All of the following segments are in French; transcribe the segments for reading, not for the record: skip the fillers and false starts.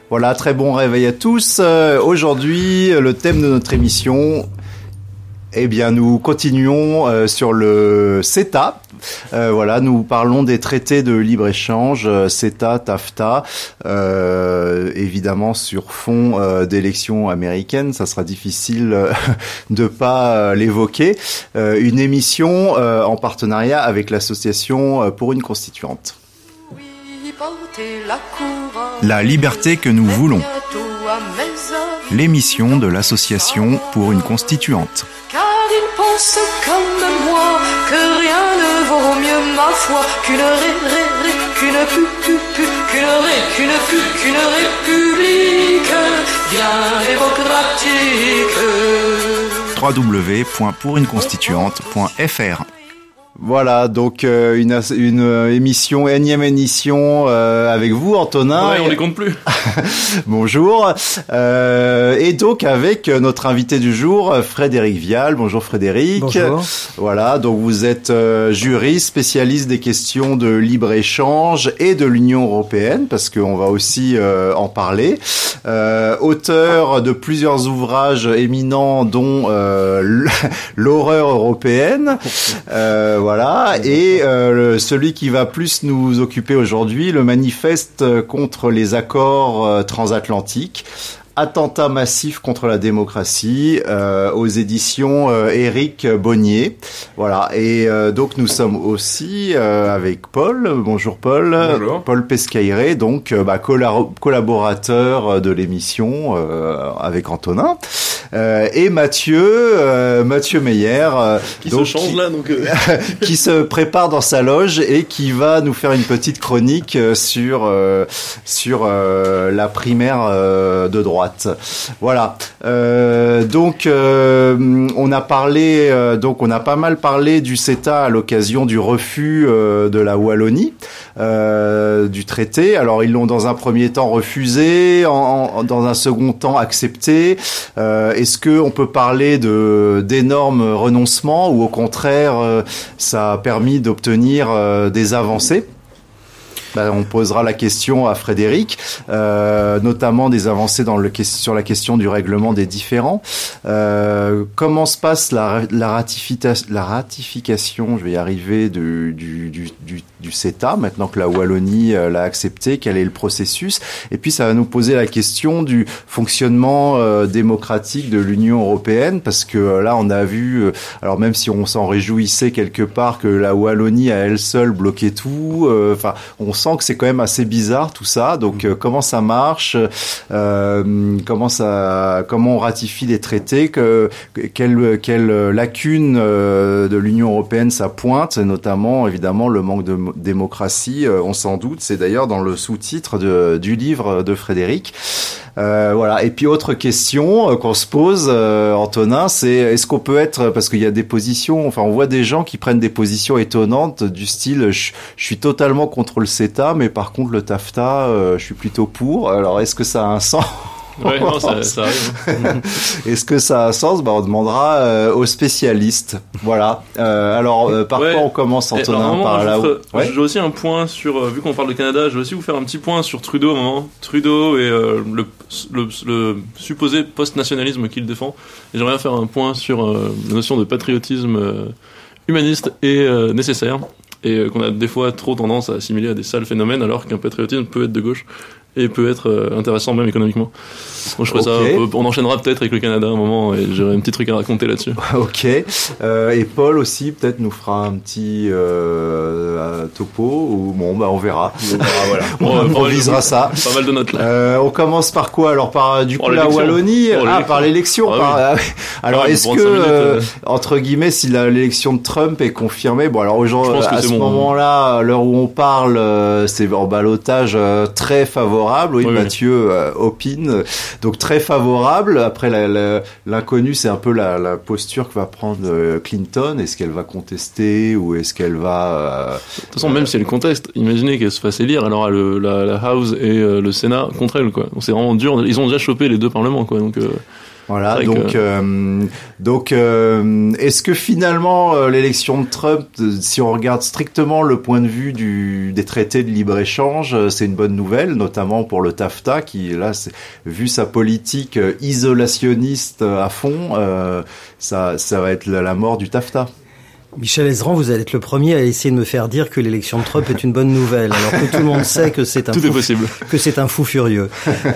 Voilà, très bon réveil à tous. Aujourd'hui, le thème de notre émission, eh bien, nous continuons sur le CETA. Voilà, nous parlons des traités de libre-échange, CETA, TAFTA, évidemment sur fond d'élections américaines. Ça sera difficile de pas l'évoquer. Une émission en partenariat avec l'association pour une constituante. La liberté que nous voulons. L'émission de l'association pour une constituante. Car il pense comme moi que rien ne vaut mieux ma foi qu'une république bien démocratique. www.pouruneconstituante.fr. Voilà, donc une émission, énième émission avec vous, Antonin. Ouais, on les compte plus. Bonjour. Et donc avec notre invité du jour, Frédéric Vial. Bonjour Frédéric. Bonjour. Voilà, donc vous êtes juriste, spécialiste des questions de libre-échange et de l'Union européenne, parce qu'on va aussi en parler. Auteur de plusieurs ouvrages éminents, dont l'horreur européenne. Voilà, et celui qui va plus nous occuper aujourd'hui, le manifeste contre les accords transatlantiques. Attentat massif contre la démocratie aux éditions Éric Bonnier. Voilà, et donc nous sommes aussi avec Paul. Bonjour Paul. Bonjour. Paul Pescaire, donc collaborateur de l'émission avec Antonin. Et Mathieu Meyer, Qui donc, se change là, donc. qui se prépare dans sa loge et qui va nous faire une petite chronique sur la primaire de droite. Voilà. Donc on a pas mal parlé du CETA à l'occasion du refus de la Wallonie du traité. Alors ils l'ont dans un premier temps refusé, dans un second temps accepté. Est-ce que on peut parler d'énormes renoncements ou au contraire ça a permis d'obtenir des avancées? On posera la question à Frédéric, notamment des avancées sur la question du règlement des différends. Comment se passe la ratification, je vais y arriver, du CETA, maintenant que la Wallonie l'a accepté, quel est le processus? Et puis ça va nous poser la question du fonctionnement démocratique de l'Union européenne, parce que là on a vu, alors même si on s'en réjouissait quelque part que la Wallonie à elle seule bloquait tout, on sent que c'est quand même assez bizarre tout ça. Donc comment ça marche, comment on ratifie les traités, quelle lacune de l'Union européenne ça pointe, et notamment évidemment le manque de démocratie, on s'en doute, c'est d'ailleurs dans le sous-titre du livre de Frédéric. Voilà. Et puis autre question qu'on se pose, Antonin, c'est est-ce qu'on peut être, parce qu'il y a des positions, enfin on voit des gens qui prennent des positions étonnantes du style je suis totalement contre le CETA, mais par contre le TAFTA je suis plutôt pour. Alors est-ce que ça a un sens? Ouais, non, ça arrive. Est-ce que ça a un sens? On demandera aux spécialistes. Voilà. Alors, par quoi on commence, Antonin? Par là où... J'ai aussi un point sur, vu qu'on parle de Canada, je vais aussi vous faire un petit point sur Trudeau, à un moment. Trudeau et le supposé post-nationalisme qu'il défend. Et j'aimerais bien faire un point sur la notion de patriotisme humaniste et nécessaire. Et qu'on a des fois trop tendance à assimiler à des sales phénomènes, alors qu'un patriotisme peut être de gauche et peut être intéressant même économiquement. Donc je ferai ça, on enchaînera peut-être avec le Canada à un moment et j'aurai un petit truc à raconter là-dessus. Ok. Et Paul aussi peut-être nous fera un petit topo, ou on verra. Voilà. On improvisera ça. Pas mal de notes là. On commence par quoi? Alors par la Wallonie, par l'élection. Alors est-ce que entre guillemets, si l'élection de Trump est confirmée, bon alors aujourd'hui à ce moment-là, à l'heure où on parle, c'est en ballottage très favorable. Oui, Mathieu opine. Donc très favorable. Après l'inconnu, c'est un peu la posture que va prendre Clinton. Est-ce qu'elle va contester ou est-ce qu'elle va... De toute façon, même si elle conteste, imaginez qu'elle se fasse élire, elle aura la House et le Sénat contre elle, quoi. Donc c'est vraiment dur. Ils ont déjà chopé les deux parlements, quoi. Donc Voilà, donc est-ce que finalement l'élection de Trump, si on regarde strictement le point de vue des traités de libre-échange, c'est une bonne nouvelle, notamment pour le TAFTA qui, là, vu sa politique isolationniste à fond, ça va être la mort du TAFTA. Michel Ezran, vous allez être le premier à essayer de me faire dire que l'élection de Trump est une bonne nouvelle, alors que tout le monde sait que c'est un fou furieux.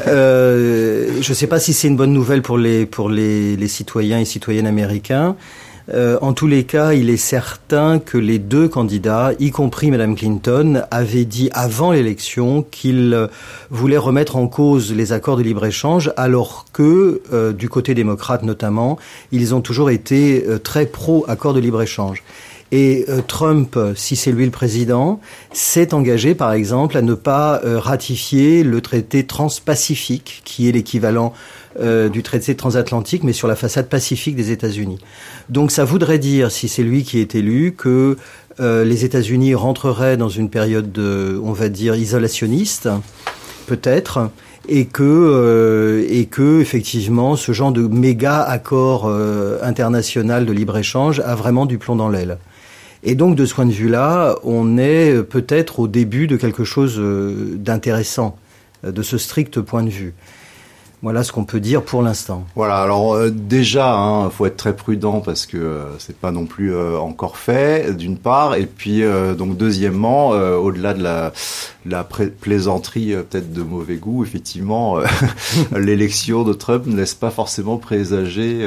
Je ne sais pas si c'est une bonne nouvelle pour les citoyens et citoyennes américains. En tous les cas, il est certain que les deux candidats, y compris Mme Clinton, avaient dit avant l'élection qu'ils voulaient remettre en cause les accords de libre-échange, alors que, du côté démocrate notamment, ils ont toujours été très pro-accords de libre-échange. Et Trump, si c'est lui le président, s'est engagé, par exemple, à ne pas ratifier le traité transpacifique, qui est l'équivalent du traité transatlantique, mais sur la façade pacifique des États-Unis. Donc ça voudrait dire, si c'est lui qui est élu, que les États-Unis rentreraient dans une période, on va dire, isolationniste, peut-être, et que effectivement, ce genre de méga accord international de libre-échange a vraiment du plomb dans l'aile. Et donc, de ce point de vue-là, on est peut-être au début de quelque chose d'intéressant, de ce strict point de vue. Voilà ce qu'on peut dire pour l'instant. Voilà, alors déjà, faut être très prudent parce que c'est pas non plus encore fait, d'une part, et puis donc deuxièmement, au-delà de la plaisanterie peut-être de mauvais goût, effectivement, l'élection de Trump ne laisse pas forcément présager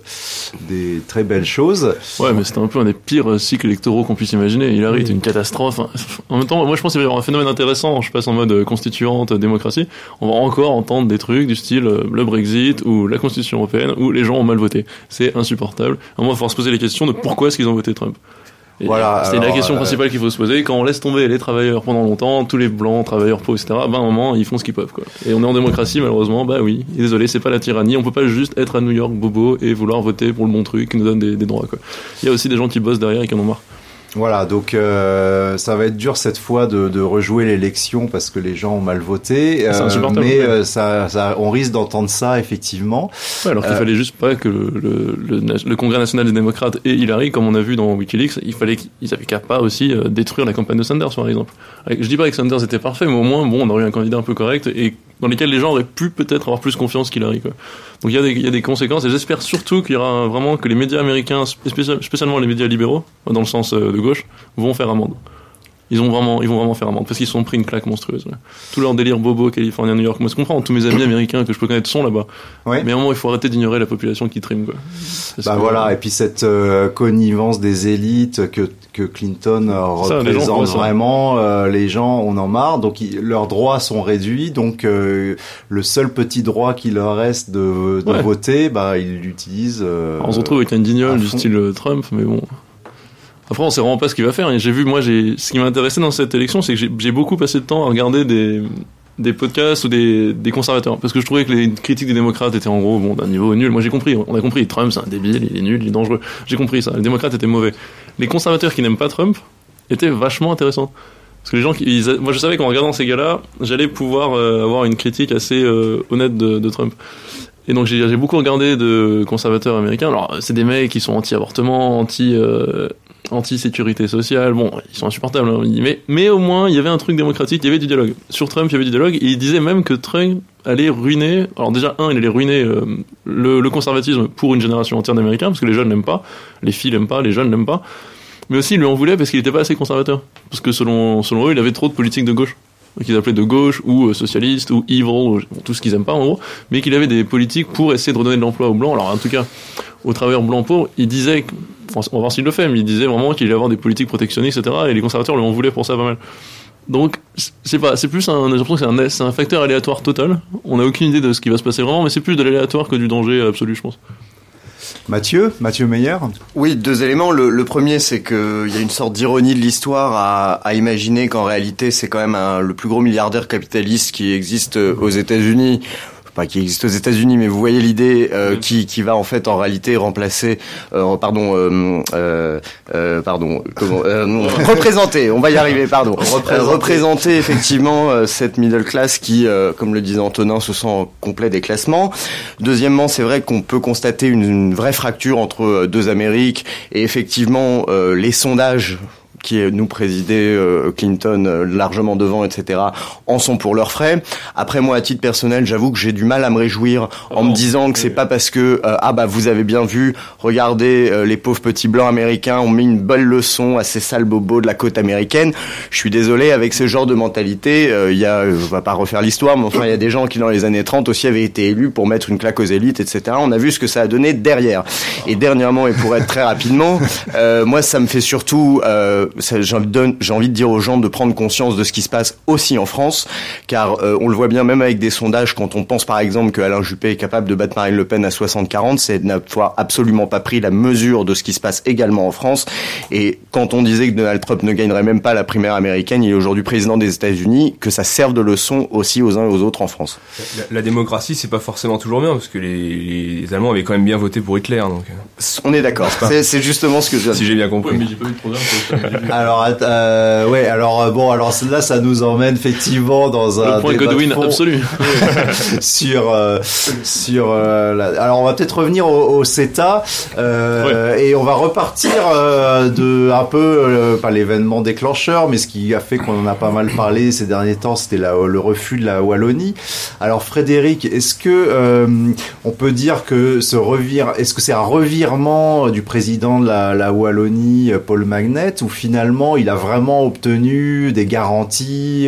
des très belles choses. Ouais, mais c'était un peu un des pires cycles électoraux qu'on puisse imaginer. Hillary est une catastrophe. En même temps, moi je pense qu'il va y avoir un phénomène intéressant. Je passe en mode constituante, démocratie. On va encore entendre des trucs du style le Brexit ou la Constitution européenne où les gens ont mal voté. C'est insupportable. À un moment, il faut se poser les questions de pourquoi est-ce qu'ils ont voté Trump. Et voilà, c'est la question principale qu'il faut se poser. Quand on laisse tomber les travailleurs pendant longtemps, tous les blancs, travailleurs pauvres, etc., à un moment, ils font ce qu'ils peuvent, quoi. Et on est en démocratie, malheureusement, oui. Et désolé, c'est pas la tyrannie. On peut pas juste être à New York, bobo, et vouloir voter pour le bon truc qui nous donne des droits, quoi. Il y a aussi des gens qui bossent derrière et qui en ont marre. Voilà, donc ça va être dur cette fois de rejouer l'élection parce que les gens ont mal voté, mais ça, on risque d'entendre ça effectivement. Ouais, alors qu'il fallait juste pas que le Congrès national des démocrates et Hillary, comme on a vu dans WikiLeaks, ils avaient qu'à pas aussi détruire la campagne de Sanders, par exemple. Je dis pas que Sanders était parfait, mais au moins, on aurait eu un candidat un peu correct et dans lesquels les gens auraient pu peut-être avoir plus confiance qu'Hillary, quoi. Donc il y a des conséquences et j'espère surtout qu'il y aura vraiment que les médias américains, spécialement les médias libéraux, dans le sens de gauche, vont faire amende. Ils vont vraiment faire amende parce qu'ils se sont pris une claque monstrueuse. Ouais. Tout leur délire bobo californien, New York. Moi, je comprends. Tous mes amis américains que je peux connaître sont là-bas. Ouais. Mais à un moment, il faut arrêter d'ignorer la population qui trime, quoi. Voilà. Et puis cette connivence des élites que Clinton représente vraiment, les gens on en marre. Donc leurs droits sont réduits. Donc le seul petit droit qu'il leur reste de voter, ils l'utilisent. On se retrouve avec un guignol du style Trump, mais bon. Après, on sait vraiment pas ce qu'il va faire. Et ce qui m'a intéressé dans cette élection, c'est que j'ai beaucoup passé de temps à regarder des podcasts ou des conservateurs. Parce que je trouvais que les critiques des démocrates étaient en gros, d'un niveau nul. Moi, on a compris. Trump, c'est un débile, il est nul, il est dangereux. J'ai compris ça. Les démocrates étaient mauvais. Les conservateurs qui n'aiment pas Trump étaient vachement intéressants. Parce que les gens moi, je savais qu'en regardant ces gars-là, j'allais pouvoir avoir une critique assez honnête de Trump. Et donc, j'ai beaucoup regardé de conservateurs américains. Alors, c'est des mecs qui sont anti-avortement, anti-sécurité sociale, ils sont insupportables, hein, mais au moins il y avait un truc démocratique, il y avait du dialogue. Sur Trump, il y avait du dialogue, et il disait même que Trump allait ruiner, alors déjà il allait ruiner le conservatisme pour une génération entière d'Américains, parce que les jeunes l'aiment pas, les filles l'aiment pas, les jeunes l'aiment pas, mais aussi il lui en voulait parce qu'il était pas assez conservateur, parce que selon eux, il avait trop de politiques de gauche, qu'ils appelaient de gauche, ou socialiste, ou evil, ou tout ce qu'ils aiment pas en gros, mais qu'il avait des politiques pour essayer de redonner de l'emploi aux blancs. Alors en tout cas, aux travailleurs blancs pauvres, il disait, on va voir s'il le fait, mais il disait vraiment qu'il allait avoir des politiques protectionnistes, etc., et les conservateurs lui en voulaient pour ça pas mal. Donc, c'est plus j'ai l'impression que c'est un facteur aléatoire total. On n'a aucune idée de ce qui va se passer vraiment, mais c'est plus de l'aléatoire que du danger absolu, je pense. Mathieu Meyer. Oui, deux éléments. Le premier, c'est que il y a une sorte d'ironie de l'histoire à imaginer qu'en réalité, c'est quand même le plus gros milliardaire capitaliste qui existe aux États-Unis. pas qui existe aux États-Unis, mais vous voyez l'idée qui va en fait en réalité remplacer, représenter. On va y arriver, pardon. Représenter effectivement cette middle class qui, comme le disait Antonin, se sent en complet déclassement. Deuxièmement, c'est vrai qu'on peut constater une vraie fracture entre deux Amériques et effectivement les sondages qui nous présidait Clinton largement devant, etc., en sont pour leurs frais. Après, moi, à titre personnel, j'avoue que j'ai du mal à me réjouir en me disant que c'est pas parce que vous avez bien vu, regardez, les pauvres petits blancs américains ont mis une belle leçon à ces sales bobos de la côte américaine. Je suis désolé, avec ce genre de mentalité, on va pas refaire l'histoire, mais enfin, il y a des gens qui, dans les années 30 aussi, avaient été élus pour mettre une claque aux élites, etc. On a vu ce que ça a donné derrière. Et dernièrement, et pour être très rapidement, moi, ça me fait surtout, j'ai envie de dire aux gens de prendre conscience de ce qui se passe aussi en France, car on le voit bien même avec des sondages, quand on pense par exemple que Alain Juppé est capable de battre Marine Le Pen à 60-40, c'est n'avoir absolument pas pris la mesure de ce qui se passe également en France. Et quand on disait que Donald Trump ne gagnerait même pas la primaire américaine, il est aujourd'hui président des États-Unis, que ça serve de leçon aussi aux uns et aux autres en France. La démocratie, c'est pas forcément toujours bien, parce que les Allemands avaient quand même bien voté pour Hitler, donc. On est d'accord. C'est justement ce que je viens de dire. Si j'ai bien compris. Ouais, mais j'ai pas eu de programme. Alors là, ça nous emmène effectivement dans un le point Godwin absolu alors on va peut-être revenir au CETA et on va repartir de un peu pas l'événement déclencheur, mais ce qui a fait qu'on en a pas mal parlé ces derniers temps, c'était le refus de la Wallonie. Alors Frédéric, est-ce que on peut dire que est-ce que c'est un revirement du président de la Wallonie, Paul Magnet, ou finalement il a vraiment obtenu des garanties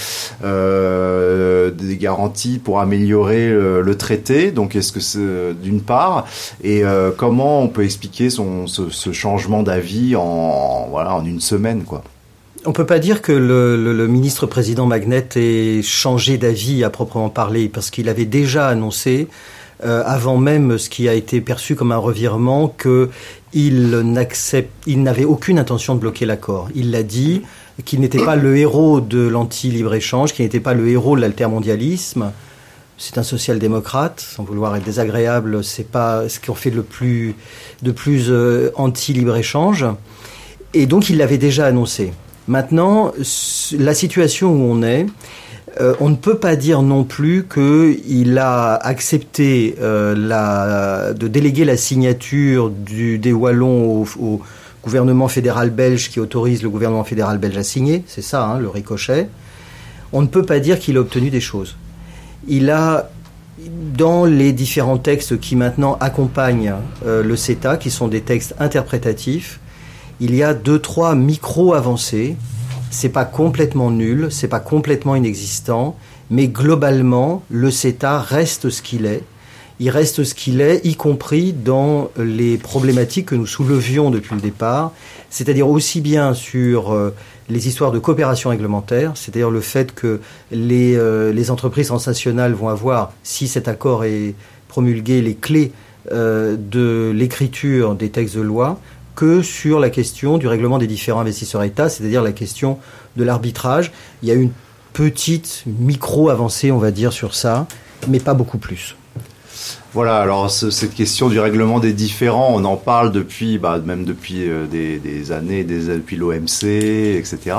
pour améliorer le traité? Donc est-ce que c'est d'une part, et comment on peut expliquer ce changement d'avis en une semaine, quoi? On peut pas dire que le ministre-président Magnet ait changé d'avis à proprement parler, parce qu'il avait déjà annoncé avant même ce qui a été perçu comme un revirement, qu'il n'avait aucune intention de bloquer l'accord. Il l'a dit, qu'il n'était pas le héros de l'anti-libre-échange, qu'il n'était pas le héros de l'altermondialisme. C'est un social-démocrate, sans vouloir être désagréable, c'est pas ce qu'on fait de plus anti-libre-échange. Et donc il l'avait déjà annoncé. Maintenant, la situation où on est, on ne peut pas dire non plus qu'il a accepté de déléguer la signature des Wallons au gouvernement fédéral belge, qui autorise le gouvernement fédéral belge à signer. C'est ça, le ricochet. On ne peut pas dire qu'il a obtenu des choses. Il a, dans les différents textes qui maintenant accompagnent le CETA, qui sont des textes interprétatifs, il y a 2-3 micro-avancées. C'est pas complètement nul, c'est pas complètement inexistant, mais globalement, le CETA reste ce qu'il est. Il reste ce qu'il est, y compris dans les problématiques que nous soulevions depuis le départ, c'est-à-dire aussi bien sur les histoires de coopération réglementaire, c'est-à-dire le fait que les entreprises transnationales vont avoir, si cet accord est promulgué, les clés de l'écriture des textes de loi, que sur la question du règlement des différents investisseurs-États, c'est-à-dire la question de l'arbitrage. Il y a une petite micro-avancée, on va dire, sur ça, mais pas beaucoup plus. Voilà, alors cette question du règlement des différends, on en parle depuis des années, depuis l'OMC, etc.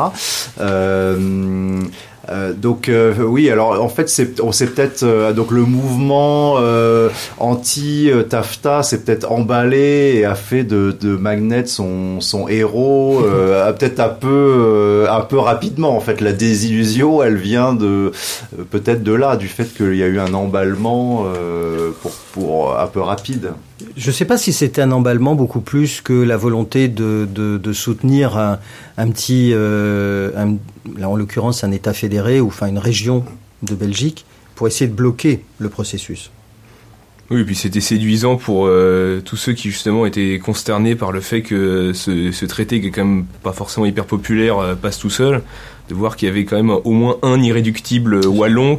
Oui, alors en fait on s'est peut-être donc le mouvement anti-TAFTA s'est peut-être emballé et a fait de Magnet son héros peut-être un peu rapidement. En fait, la désillusion, elle vient peut-être de là, du fait qu'il y a eu un emballement pour un peu rapide. Je ne sais pas si c'était un emballement beaucoup plus que la volonté de soutenir un petit, là en l'occurrence un État fédéré ou enfin une région de Belgique pour essayer de bloquer le processus. Oui, et puis c'était séduisant pour tous ceux qui justement étaient consternés par le fait que ce traité, qui est quand même pas forcément hyper populaire, passe tout seul, de voir qu'il y avait quand même au moins un irréductible wallon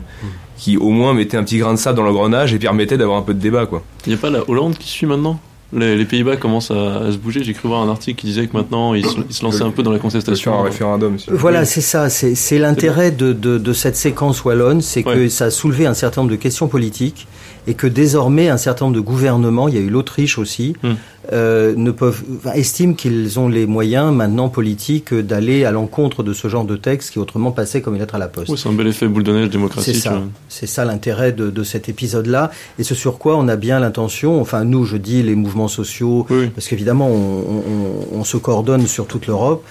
qui au moins mettait un petit grain de sable dans l'engrenage et permettait d'avoir un peu de débat, quoi. Il n'y a pas la Hollande qui suit maintenant ? Les Pays-Bas commencent à se bouger. J'ai cru voir un article qui disait que maintenant ils se lançaient un peu dans la contestation. Un référendum. Voilà, c'est ça. C'est l'intérêt de cette séquence wallonne, c'est que ça a soulevé un certain nombre de questions politiques et que désormais un certain nombre de gouvernements, il y a eu l'Autriche aussi, estiment qu'ils ont les moyens maintenant politiques d'aller à l'encontre de ce genre de texte qui autrement passait comme une lettre à la poste. Oui, c'est un bel effet boule de neige démocratique. C'est ça l'intérêt de cet épisode-là, et ce sur quoi on a bien l'intention, enfin nous, je dis les mouvements sociaux, parce qu'évidemment on se coordonne sur toute l'Europe,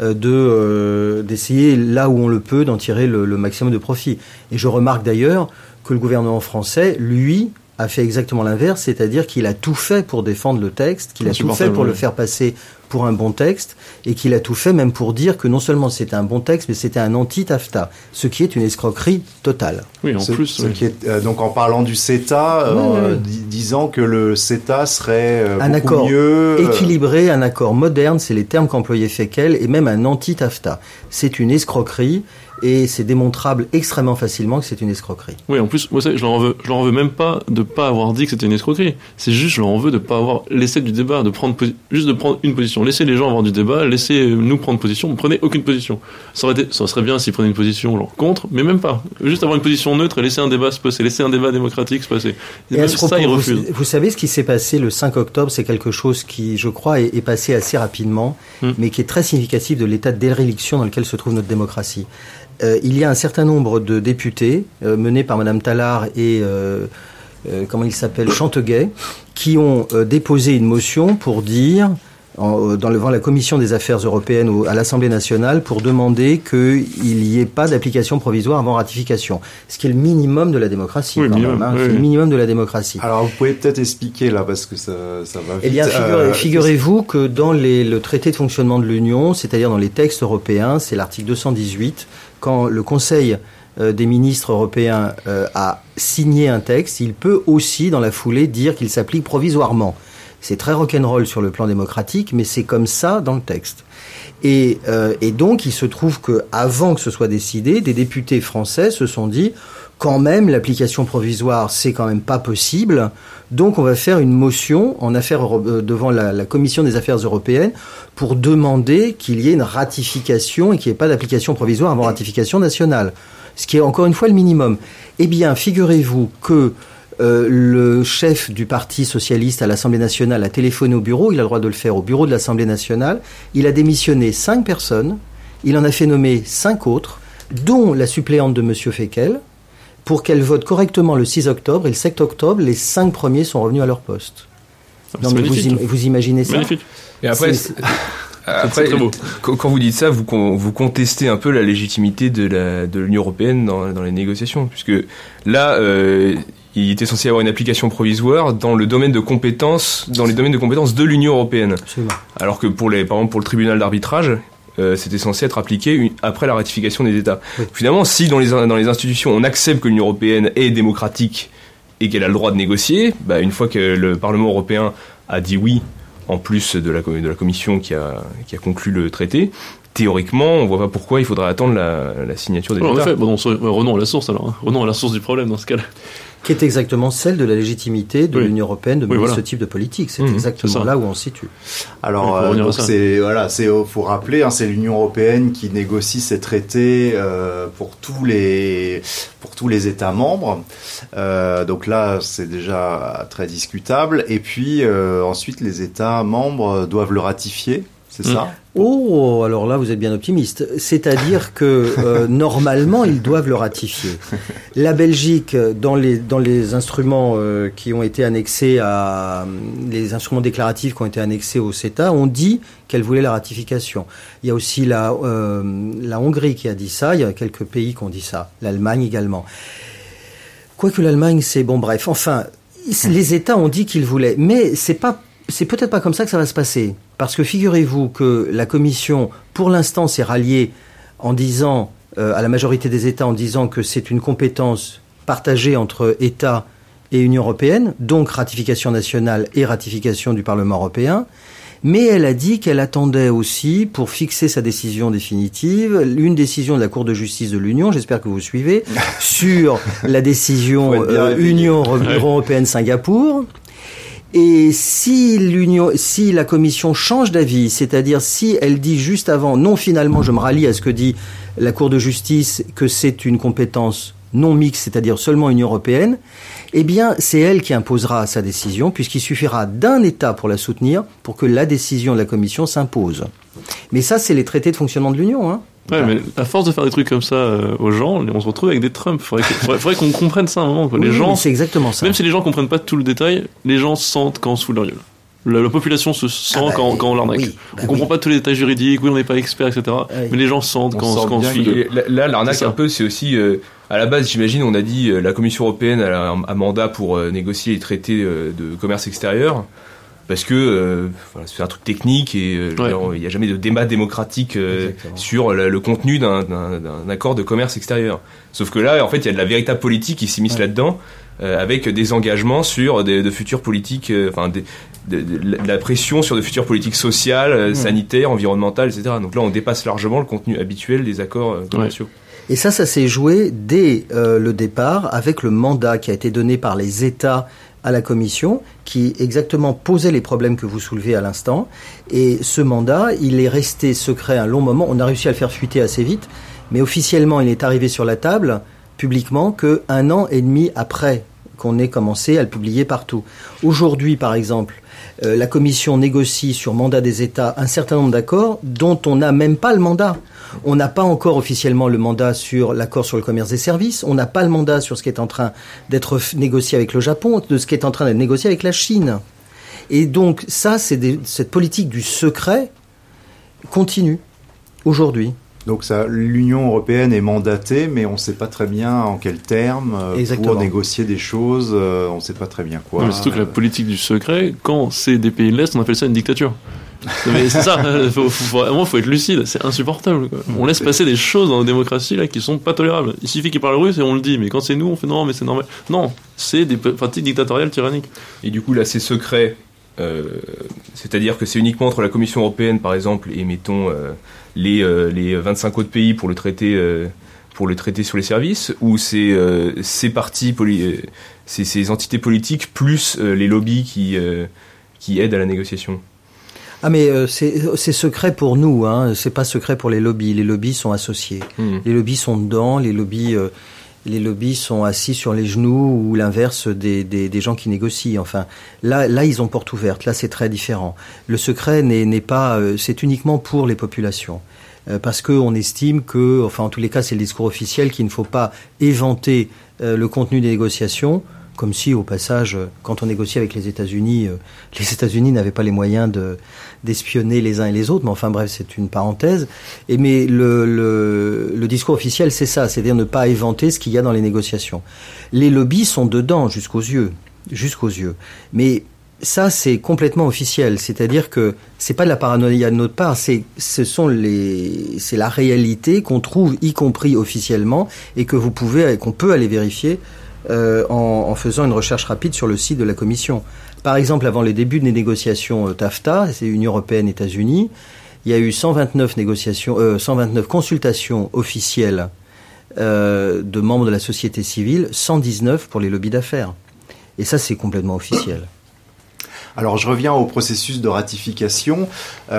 d'essayer là où on le peut d'en tirer le maximum de profit. Et je remarque d'ailleurs que le gouvernement français, lui, a fait exactement l'inverse, c'est-à-dire qu'il a tout fait pour défendre le texte, qu'il a tout fait pour le faire passer pour un bon texte, et qu'il a tout fait même pour dire que non seulement c'était un bon texte, mais c'était un anti-TAFTA, ce qui est une escroquerie totale. Oui, en plus. Qui est, donc en parlant du CETA, disant que le CETA serait un beaucoup accord mieux équilibré, un accord moderne, c'est les termes qu'employait Fekl, et même un anti-TAFTA. C'est une escroquerie. Et c'est démontrable extrêmement facilement que c'est une escroquerie. Oui, en plus, moi, je leur en veux même pas de pas avoir dit que c'était une escroquerie. C'est juste, je leur en veux de pas avoir laissé du débat, juste de prendre une position. Laissez les gens avoir du débat, laissez nous prendre position, ne prenez aucune position. Ça serait bien s'ils prenaient une position genre contre, mais même pas. Juste avoir une position neutre et laisser un débat se passer, laisser un débat démocratique se passer. Et même ça, ils refusent. Vous savez ce qui s'est passé le 5 octobre, c'est quelque chose qui, je crois, est passé assez rapidement, mais qui est très significatif de l'état de déréliction dans lequel se trouve notre démocratie. Il y a un certain nombre de députés menés par Madame Tallard et comment il s'appelle, Chanteguet, qui ont déposé une motion pour dire devant la Commission des Affaires européennes à l'Assemblée nationale pour demander qu'il n'y ait pas d'application provisoire avant ratification. Ce qui est le minimum de la démocratie. Oui, C'est le minimum de la démocratie. Alors vous pouvez peut-être expliquer là, parce que ça va vite. Eh bien, figurez-vous que dans le traité de fonctionnement de l'Union, c'est-à-dire dans les textes européens, c'est l'article 218, quand le Conseil des ministres européens a signé un texte, il peut aussi, dans la foulée, dire qu'il s'applique provisoirement. C'est très rock'n'roll sur le plan démocratique, mais c'est comme ça dans le texte. Et donc, il se trouve qu'avant que ce soit décidé, des députés français se sont dit, quand même, l'application provisoire, c'est quand même pas possible. Donc, on va faire une motion devant la Commission des Affaires européennes pour demander qu'il y ait une ratification et qu'il n'y ait pas d'application provisoire avant ratification nationale. Ce qui est encore une fois le minimum. Eh bien, figurez-vous que le chef du Parti socialiste à l'Assemblée nationale a téléphoné au bureau, il a le droit de le faire au bureau de l'Assemblée nationale, il a démissionné 5 personnes, il en a fait nommer 5 autres, dont la suppléante de M. Fekl, pour qu'elle vote correctement le 6 octobre, et le 7 octobre, les 5 premiers sont revenus à leur poste. Non, mais vous imaginez ça? Magnifique. Et après, après très beau. Quand vous dites ça, vous contestez un peu la légitimité de l'Union européenne dans les négociations, puisque là, il était censé y avoir une application provisoire dans les domaines de compétences de l'Union européenne. Absolument. Alors que par exemple pour le tribunal d'arbitrage, c'était censé être appliqué après la ratification des États. Oui. Finalement, si dans les institutions on accepte que l'Union européenne est démocratique et qu'elle a le droit de négocier, une fois que le Parlement européen a dit oui, en plus de la commission qui a conclu le traité, théoriquement, on voit pas pourquoi il faudrait attendre la signature des États. En effet, revenons à la source alors. Revenons à la source du problème dans ce cas-là. Qui est exactement celle de la légitimité de l'Union européenne de mener ce type de politique. C'est exactement là où on se situe. Alors, faut rappeler, c'est l'Union européenne qui négocie ces traités pour tous les États membres. Donc là, c'est déjà très discutable. Et puis ensuite, les États membres doivent le ratifier. C'est ça? Oh, alors là, vous êtes bien optimiste. C'est-à-dire que normalement, ils doivent le ratifier. La Belgique, dans les instruments qui ont été annexés les instruments déclaratifs qui ont été annexés au CETA, ont dit qu'elle voulait la ratification. Il y a aussi la Hongrie qui a dit ça. Il y a quelques pays qui ont dit ça. L'Allemagne également. Quoique l'Allemagne, c'est bon, bref. Enfin, les États ont dit qu'ils voulaient, mais c'est peut-être pas comme ça que ça va se passer. Parce que figurez-vous que la Commission, pour l'instant, s'est ralliée en disant, à la majorité des États, en disant que c'est une compétence partagée entre États et Union européenne, donc ratification nationale et ratification du Parlement européen. Mais elle a dit qu'elle attendait aussi, pour fixer sa décision définitive, une décision de la Cour de justice de l'Union, j'espère que vous suivez, sur la décision Union européenne-Singapour. Et si la Commission change d'avis, c'est-à-dire si elle dit juste avant, non, finalement, je me rallie à ce que dit la Cour de justice, que c'est une compétence non mixte, c'est-à-dire seulement Union européenne, eh bien, c'est elle qui imposera sa décision, puisqu'il suffira d'un État pour la soutenir, pour que la décision de la Commission s'impose. Mais ça, c'est les traités de fonctionnement de l'Union, hein. Ouais, mais à force de faire des trucs comme ça aux gens, on se retrouve avec des Trump. Faudrait qu'on comprenne ça à un moment, quoi. Les gens, c'est exactement ça. Même si les gens comprennent pas tout le détail, les gens sentent quand on se fout de leur gueule. La population se sent quand on l'arnaque. Oui, on comprend pas tous les détails juridiques, oui, on n'est pas expert, etc. Mais les gens sentent quand on se fout de gueule. Là, l'arnaque un peu, c'est aussi, à la base, j'imagine, on a dit, la Commission européenne a un mandat pour négocier les traités de commerce extérieur. Parce que c'est un truc technique et il n'y a jamais de débat démocratique sur le contenu d'un accord de commerce extérieur. Sauf que là, en fait, il y a de la véritable politique qui s'immisce là-dedans, avec des engagements sur de futures politiques, de la pression sur de futures politiques sociales, sanitaires, environnementales, etc. Donc là, on dépasse largement le contenu habituel des accords commerciaux. Et ça s'est joué dès le départ avec le mandat qui a été donné par les États à la Commission, qui exactement posait les problèmes que vous soulevez à l'instant. Et ce mandat, il est resté secret un long moment. On a réussi à le faire fuiter assez vite, mais officiellement, il est arrivé sur la table, publiquement, qu'un an et demi après qu'on ait commencé à le publier partout. Aujourd'hui, par exemple, la Commission négocie sur mandat des États un certain nombre d'accords dont on n'a même pas le mandat. On n'a pas encore officiellement le mandat sur l'accord sur le commerce des services. On n'a pas le mandat sur ce qui est en train d'être négocié avec le Japon, de ce qui est en train d'être négocié avec la Chine. Et donc ça, cette politique du secret continue aujourd'hui. Donc l'Union européenne est mandatée, mais on ne sait pas très bien en quels termes pour négocier des choses. On ne sait pas très bien quoi. Mais surtout que la politique du secret, quand c'est des pays de l'Est, on appelle ça une dictature. Mais c'est ça, vraiment faut être lucide, c'est insupportable, quoi. On laisse passer des choses dans nos démocraties là qui sont pas tolérables. Il suffit qu'ils parlent russe et on le dit, mais quand c'est nous on fait non mais c'est normal. Non, c'est des pratiques dictatoriales tyranniques. Et du coup là c'est secret, c'est-à-dire que c'est uniquement entre la Commission européenne par exemple et mettons les 25 autres pays pour le traité sur les services, ou c'est ces partis ces entités politiques plus les lobbies qui aident à la négociation. Ah mais c'est secret pour nous, hein. C'est pas secret pour les lobbies. Les lobbies sont associés. Les lobbies sont dedans. Les lobbies sont assis sur les genoux ou l'inverse des gens qui négocient. Enfin, là ils ont porte ouverte. Là c'est très différent. Le secret n'est pas. C'est uniquement pour les populations. Parce que on estime que, enfin en tous les cas c'est le discours officiel, qu'il ne faut pas éventer le contenu des négociations. Comme si, au passage, quand on négociait avec les États-Unis n'avaient pas les moyens d'espionner les uns et les autres. Mais enfin, bref, c'est une parenthèse. Mais le discours officiel, c'est ça, c'est-à-dire ne pas éventer ce qu'il y a dans les négociations. Les lobbies sont dedans, jusqu'aux yeux. Mais ça, c'est complètement officiel. C'est-à-dire que c'est pas de la paranoïa de notre part. C'est la réalité qu'on trouve, y compris officiellement, et qu'on peut aller vérifier. En faisant une recherche rapide sur le site de la Commission. Par exemple, avant les débuts des négociations TAFTA, c'est Union européenne-États-Unis, il y a eu 129 consultations officielles de membres de la société civile, 119 pour les lobbies d'affaires. Et ça, c'est complètement officiel. Alors je reviens au processus de ratification.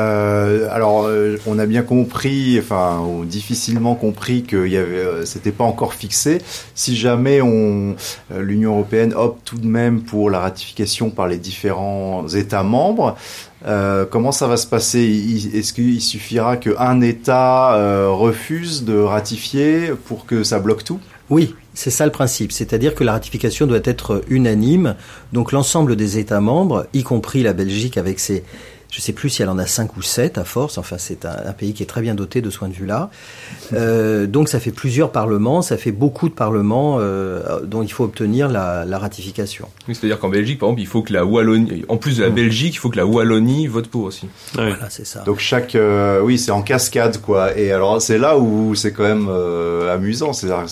On a bien compris, ou difficilement compris que c'était pas encore fixé. Si jamais l'Union européenne opte tout de même pour la ratification par les différents États membres, comment ça va se passer ? Est-ce qu'il suffira qu'un État refuse de ratifier pour que ça bloque tout ? Oui, c'est ça le principe. C'est-à-dire que la ratification doit être unanime. Donc l'ensemble des États membres, y compris la Belgique avec ses... Je ne sais plus si elle en a 5 ou 7 à force. Enfin, c'est un pays qui est très bien doté de ce point de vue-là. Donc ça fait plusieurs parlements, ça fait beaucoup de parlements dont il faut obtenir la ratification. Oui, c'est-à-dire qu'en Belgique, par exemple, il faut que la Wallonie, en plus de la Belgique, il faut que la Wallonie vote pour aussi. Ouais. Voilà, c'est ça. Donc c'est en cascade, quoi. Et alors c'est là où c'est quand même amusant.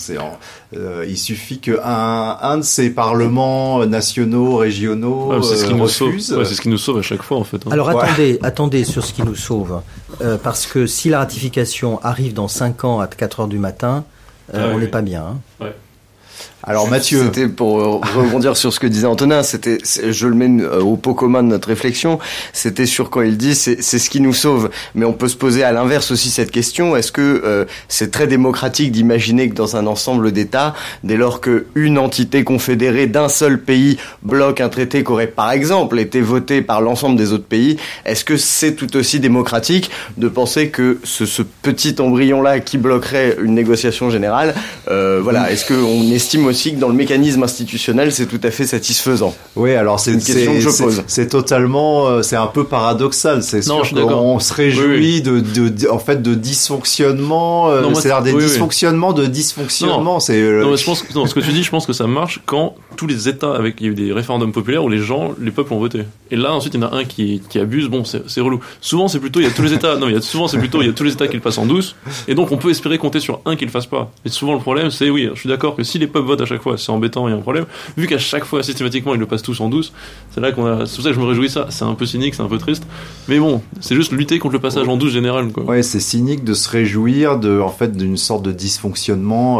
Il suffit qu'un de ces parlements nationaux, régionaux refuse. C'est ce qui nous sauve à chaque fois, en fait. Hein. Alors attendez sur ce qui nous sauve. Parce que si la ratification arrive dans 5 ans à 4 heures du matin, on n'est pas bien. Hein. Ouais. Alors Mathieu, c'était pour rebondir sur ce que disait Antonin, je le mets au pot commun de notre réflexion, c'était sur quand il dit c'est ce qui nous sauve, mais on peut se poser à l'inverse aussi cette question, est-ce que c'est très démocratique d'imaginer que dans un ensemble d'États, dès lors qu'une entité confédérée d'un seul pays bloque un traité qui aurait par exemple été voté par l'ensemble des autres pays, est-ce que c'est tout aussi démocratique de penser que ce petit embryon-là qui bloquerait une négociation générale, est-ce qu'on estime aussi que dans le mécanisme institutionnel, c'est tout à fait satisfaisant? Oui, alors c'est une question que je pose. C'est totalement, c'est un peu paradoxal. C'est sûr qu'on se réjouit de dysfonctionnement, c'est-à-dire des dysfonctionnements de dysfonctionnement. Je pense que ce que tu dis, je pense que ça marche quand tous les États il y a eu des référendums populaires où les peuples ont voté. Et là, ensuite, il y en a un qui abuse. Bon, c'est relou. Souvent, c'est plutôt il y a tous les États. Il y a tous les États qui le passent en douce. Et donc, on peut espérer compter sur un qui le fasse pas. Et souvent, le problème, c'est je suis d'accord que si les peuples votent à chaque fois, c'est embêtant, il y a un problème. Vu qu'à chaque fois, systématiquement, ils le passent tous en douce, c'est là c'est pour ça que je me réjouis ça. C'est un peu cynique, c'est un peu triste. Mais bon, c'est juste lutter contre le passage en douce général, quoi. Ouais, c'est cynique de se réjouir d'une sorte de dysfonctionnement,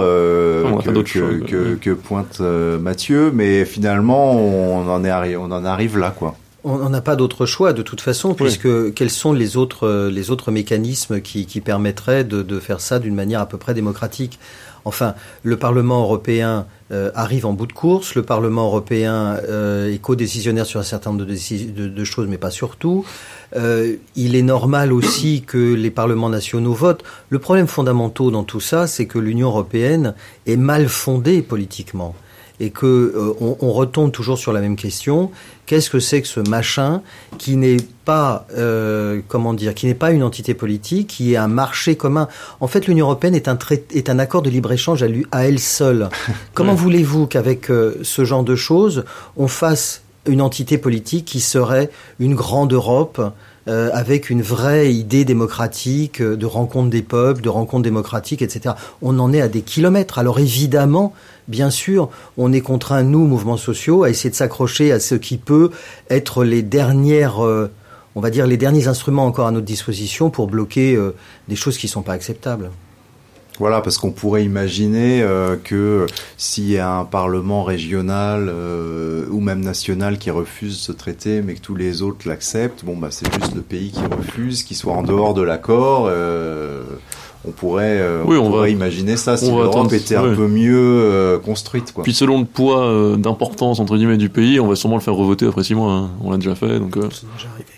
que pointe Mathieu, mais finalement, on en arrive là, quoi. On n'a pas d'autre choix de toute façon, puisque quels sont les autres mécanismes qui permettraient de faire ça d'une manière à peu près démocratique? Enfin, le Parlement européen arrive en bout de course. Le Parlement européen est co-décisionnaire sur un certain nombre de choses, mais pas sur tout. Il est normal aussi que les parlements nationaux votent. Le problème fondamental dans tout ça, c'est que l'Union européenne est mal fondée politiquement. Et que on retombe toujours sur la même question. Qu'est-ce que c'est que ce machin qui n'est pas qui n'est pas une entité politique, qui est un marché commun? En fait, l'Union européenne est un accord de libre-échange à elle seule. Comment voulez-vous qu'avec ce genre de choses, on fasse une entité politique qui serait une grande Europe avec une vraie idée démocratique, de rencontre des peuples, de rencontre démocratique, etc. On en est à des kilomètres. Alors évidemment, bien sûr, on est contraints, nous, mouvements sociaux, à essayer de s'accrocher à ce qui peut être les dernières, les derniers instruments encore à notre disposition pour bloquer des choses qui ne sont pas acceptables. Voilà, parce qu'on pourrait imaginer que s'il y a un parlement régional ou même national qui refuse ce traité, mais que tous les autres l'acceptent, c'est juste le pays qui refuse, qui soit en dehors de l'accord. On pourrait imaginer ça si l'Europe était un peu mieux construite, quoi. Puis selon le poids d'importance entre guillemets du pays, on va sûrement le faire revoter après 6 mois. Hein. On l'a déjà fait, donc. C'est déjà arrivé.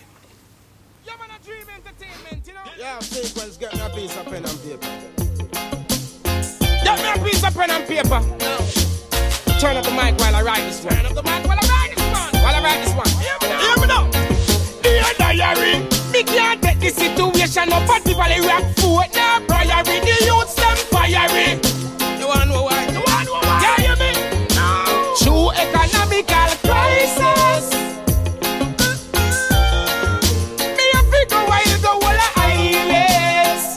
Piece of pen and paper. Turn up the mic while I write this one. While I write this one. Hear me now. Dear diary, me can't take the situation up at the valley rock foot. Now priory, the youths them fiery. You wanna know why? Yeah, hear me? No. True economical crisis. Me a figure why you go all the highways.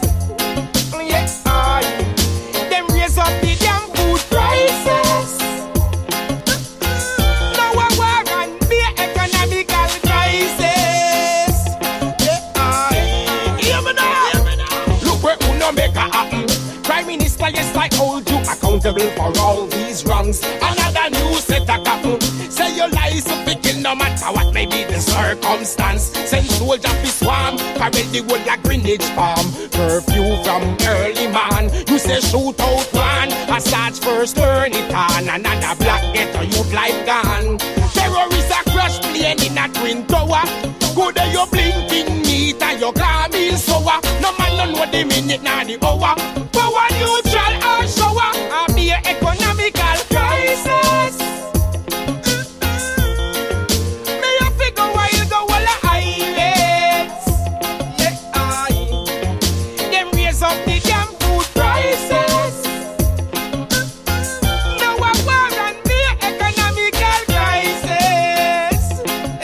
Them raise up the damn food prices. Now a war and be economical crisis. Hear me now. Look where uno make a happen. Prime Minister, yes, I hold you accountable for all these wrongs. Another new set of couple. Say your lies are picking no matter what may be the circumstance. Send soldiers be swarm, carry the wood like Greenwich Farm. Curfew from early man. You say shoot out one. A Sarge first turn it on. Another black ghetto youth life gone. Terrorists are crash plane in a twin tower. Go there you blinking meat and your car meal sour. No man don't know the minute nor the hour. Power neutral or shower. And be an economical crisis. Me a figure why you go all the highways. Them raise up the damn food prices. Now a war and be an economical crisis.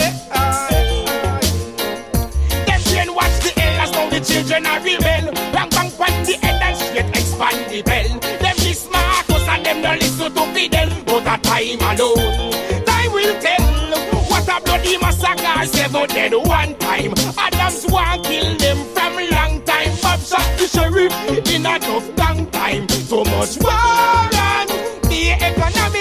Them brainwash the elders, now the children are rebel. Bang bang pan the head and straight expand the bell. Them miss Marcus and them don't listen to Fidel. But a time alone, time will tell. What a bloody massacre, 7 dead one time. Adams want kill them from long time. Bob shot the sheriff in a tough long time. So much war and the economic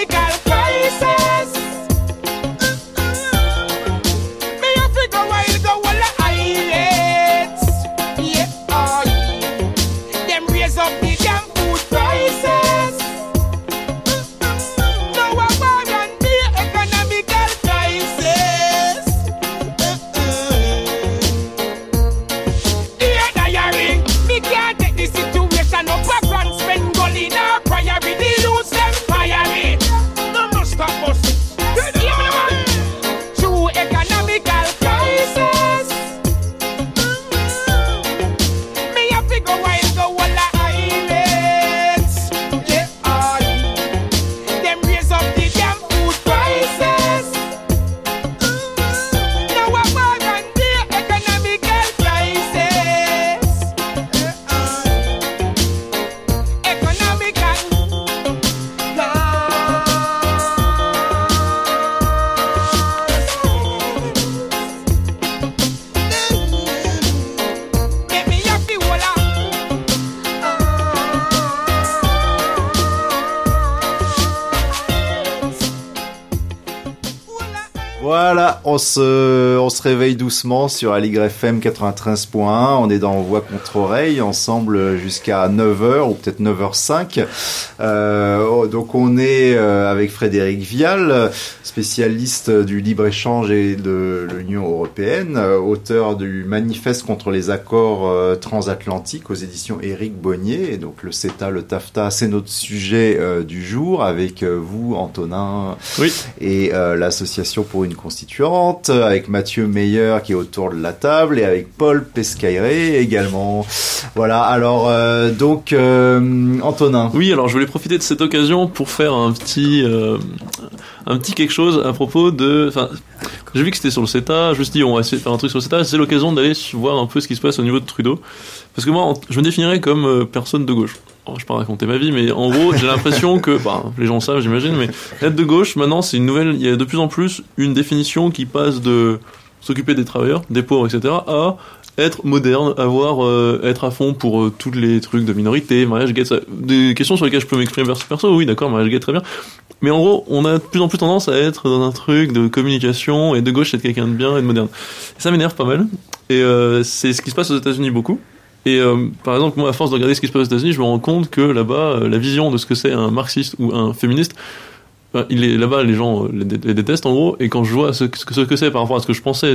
Voilà, on se réveille doucement sur Aligre FM 93.1. On est dans Voix contre oreille ensemble jusqu'à 9h ou peut-être 9h05. Donc on est avec Frédéric Vial, spécialiste du libre-échange et de l'Union européenne, auteur du manifeste contre les accords transatlantiques aux éditions Éric Bonnier. Et donc le CETA, le TAFTA, c'est notre sujet du jour avec vous, Antonin, oui, et l'association pour une constituante, avec Mathieu Meyer qui est autour de la table et avec Paul Pescaire également. Voilà, alors donc Antonin. Oui, alors je voulais profiter de cette occasion pour faire un petit quelque chose à propos de... Enfin, j'ai vu que c'était sur le CETA, je me suis dit on va essayer de faire un truc sur le CETA, c'est l'occasion d'aller voir un peu ce qui se passe au niveau de Trudeau. Parce que moi, je me définirais comme personne de gauche. Je vais pas raconter ma vie, mais en gros, j'ai l'impression que, les gens savent, j'imagine, mais être de gauche, maintenant, c'est une nouvelle, il y a de plus en plus une définition qui passe de s'occuper des travailleurs, des pauvres, etc., à être moderne, être à fond pour tous les trucs de minorité, mariage gay, des questions sur lesquelles je peux m'exprimer perso, oui, d'accord, mariage gay, très bien. Mais en gros, on a de plus en plus tendance à être dans un truc de communication, et de gauche, c'est quelqu'un de bien et de moderne. Et ça m'énerve pas mal, et c'est ce qui se passe aux États-Unis beaucoup. Et par exemple, moi, à force de regarder ce qui se passe aux États-Unis, je me rends compte que là-bas, la vision de ce que c'est un marxiste ou un féministe, là-bas, les gens les détestent en gros. Et quand je vois ce que c'est par rapport à ce que je pensais,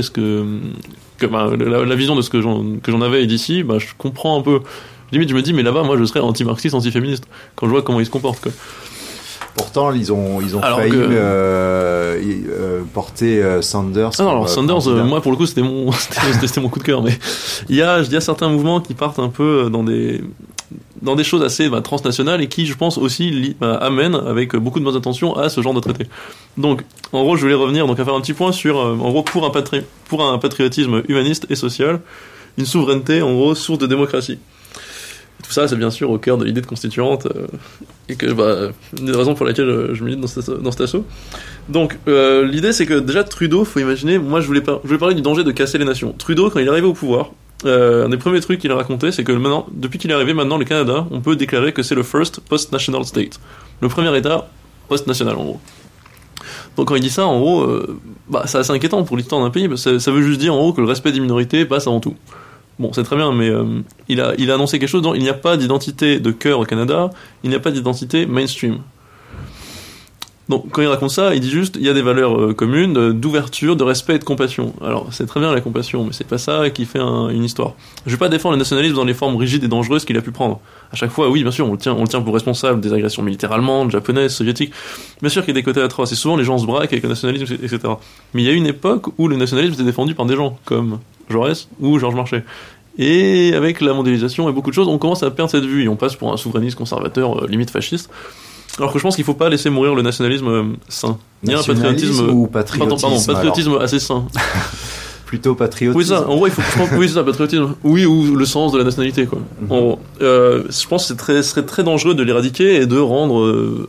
la vision de ce que j'en avais d'ici, je comprends un peu. Limite, je me dis, mais là-bas, moi, je serais anti-marxiste, anti-féministe quand je vois comment ils se comportent, quoi. Pourtant, ils ont failli porter Sanders. Alors Sanders, moi pour le coup, c'était mon coup de cœur. Mais il y a certains mouvements qui partent un peu dans des choses assez transnationales et qui, je pense aussi, amènent avec beaucoup de bonnes intentions à ce genre de traité. Donc, en gros, je voulais revenir à faire un petit point sur, en gros, pour un patriotisme humaniste et social, une souveraineté, en gros, source de démocratie. Tout ça, c'est bien sûr au cœur de l'idée de constituante, et que une des raisons pour laquelle je milite dans cet assaut. Donc, l'idée, c'est que déjà Trudeau, faut imaginer. Moi, je voulais parler du danger de casser les nations. Trudeau, quand il est arrivé au pouvoir, un des premiers trucs qu'il a raconté, c'est que maintenant, depuis qu'il est arrivé, maintenant le Canada, on peut déclarer que c'est le first post-national state, le premier État post-national, en gros. Donc quand il dit ça, en gros, c'est assez inquiétant pour l'histoire d'un pays. Ça veut juste dire en gros que le respect des minorités passe avant tout. Bon, c'est très bien, mais il a annoncé quelque chose dont il n'y a pas d'identité de cœur au Canada, il n'y a pas d'identité mainstream. Donc quand il raconte ça, il dit juste il y a des valeurs communes d'ouverture, de respect et de compassion. Alors c'est très bien la compassion, mais c'est pas ça qui fait une histoire. Je vais pas défendre le nationalisme dans les formes rigides et dangereuses qu'il a pu prendre. À chaque fois, oui, bien sûr, on le tient pour responsable des agressions militaires allemandes, japonaises, soviétiques. Bien sûr qu'il y a des côtés atroces, et souvent les gens se braquent avec le nationalisme, etc. Mais il y a une époque où le nationalisme était défendu par des gens comme Jaurès ou Georges Marchais. Et avec la mondialisation et beaucoup de choses, on commence à perdre cette vue et on passe pour un souverainiste conservateur, limite fasciste. Alors que je pense qu'il faut pas laisser mourir le nationalisme sain. Il y a un patriotisme ou patriotisme, patriotisme assez sain. Plutôt patriotisme. Oui, ça. En gros, oui, c'est ça, patriotisme. Oui, ou le sens de la nationalité, quoi. Mm-hmm. En gros, je pense que ce serait très dangereux de l'éradiquer et de rendre,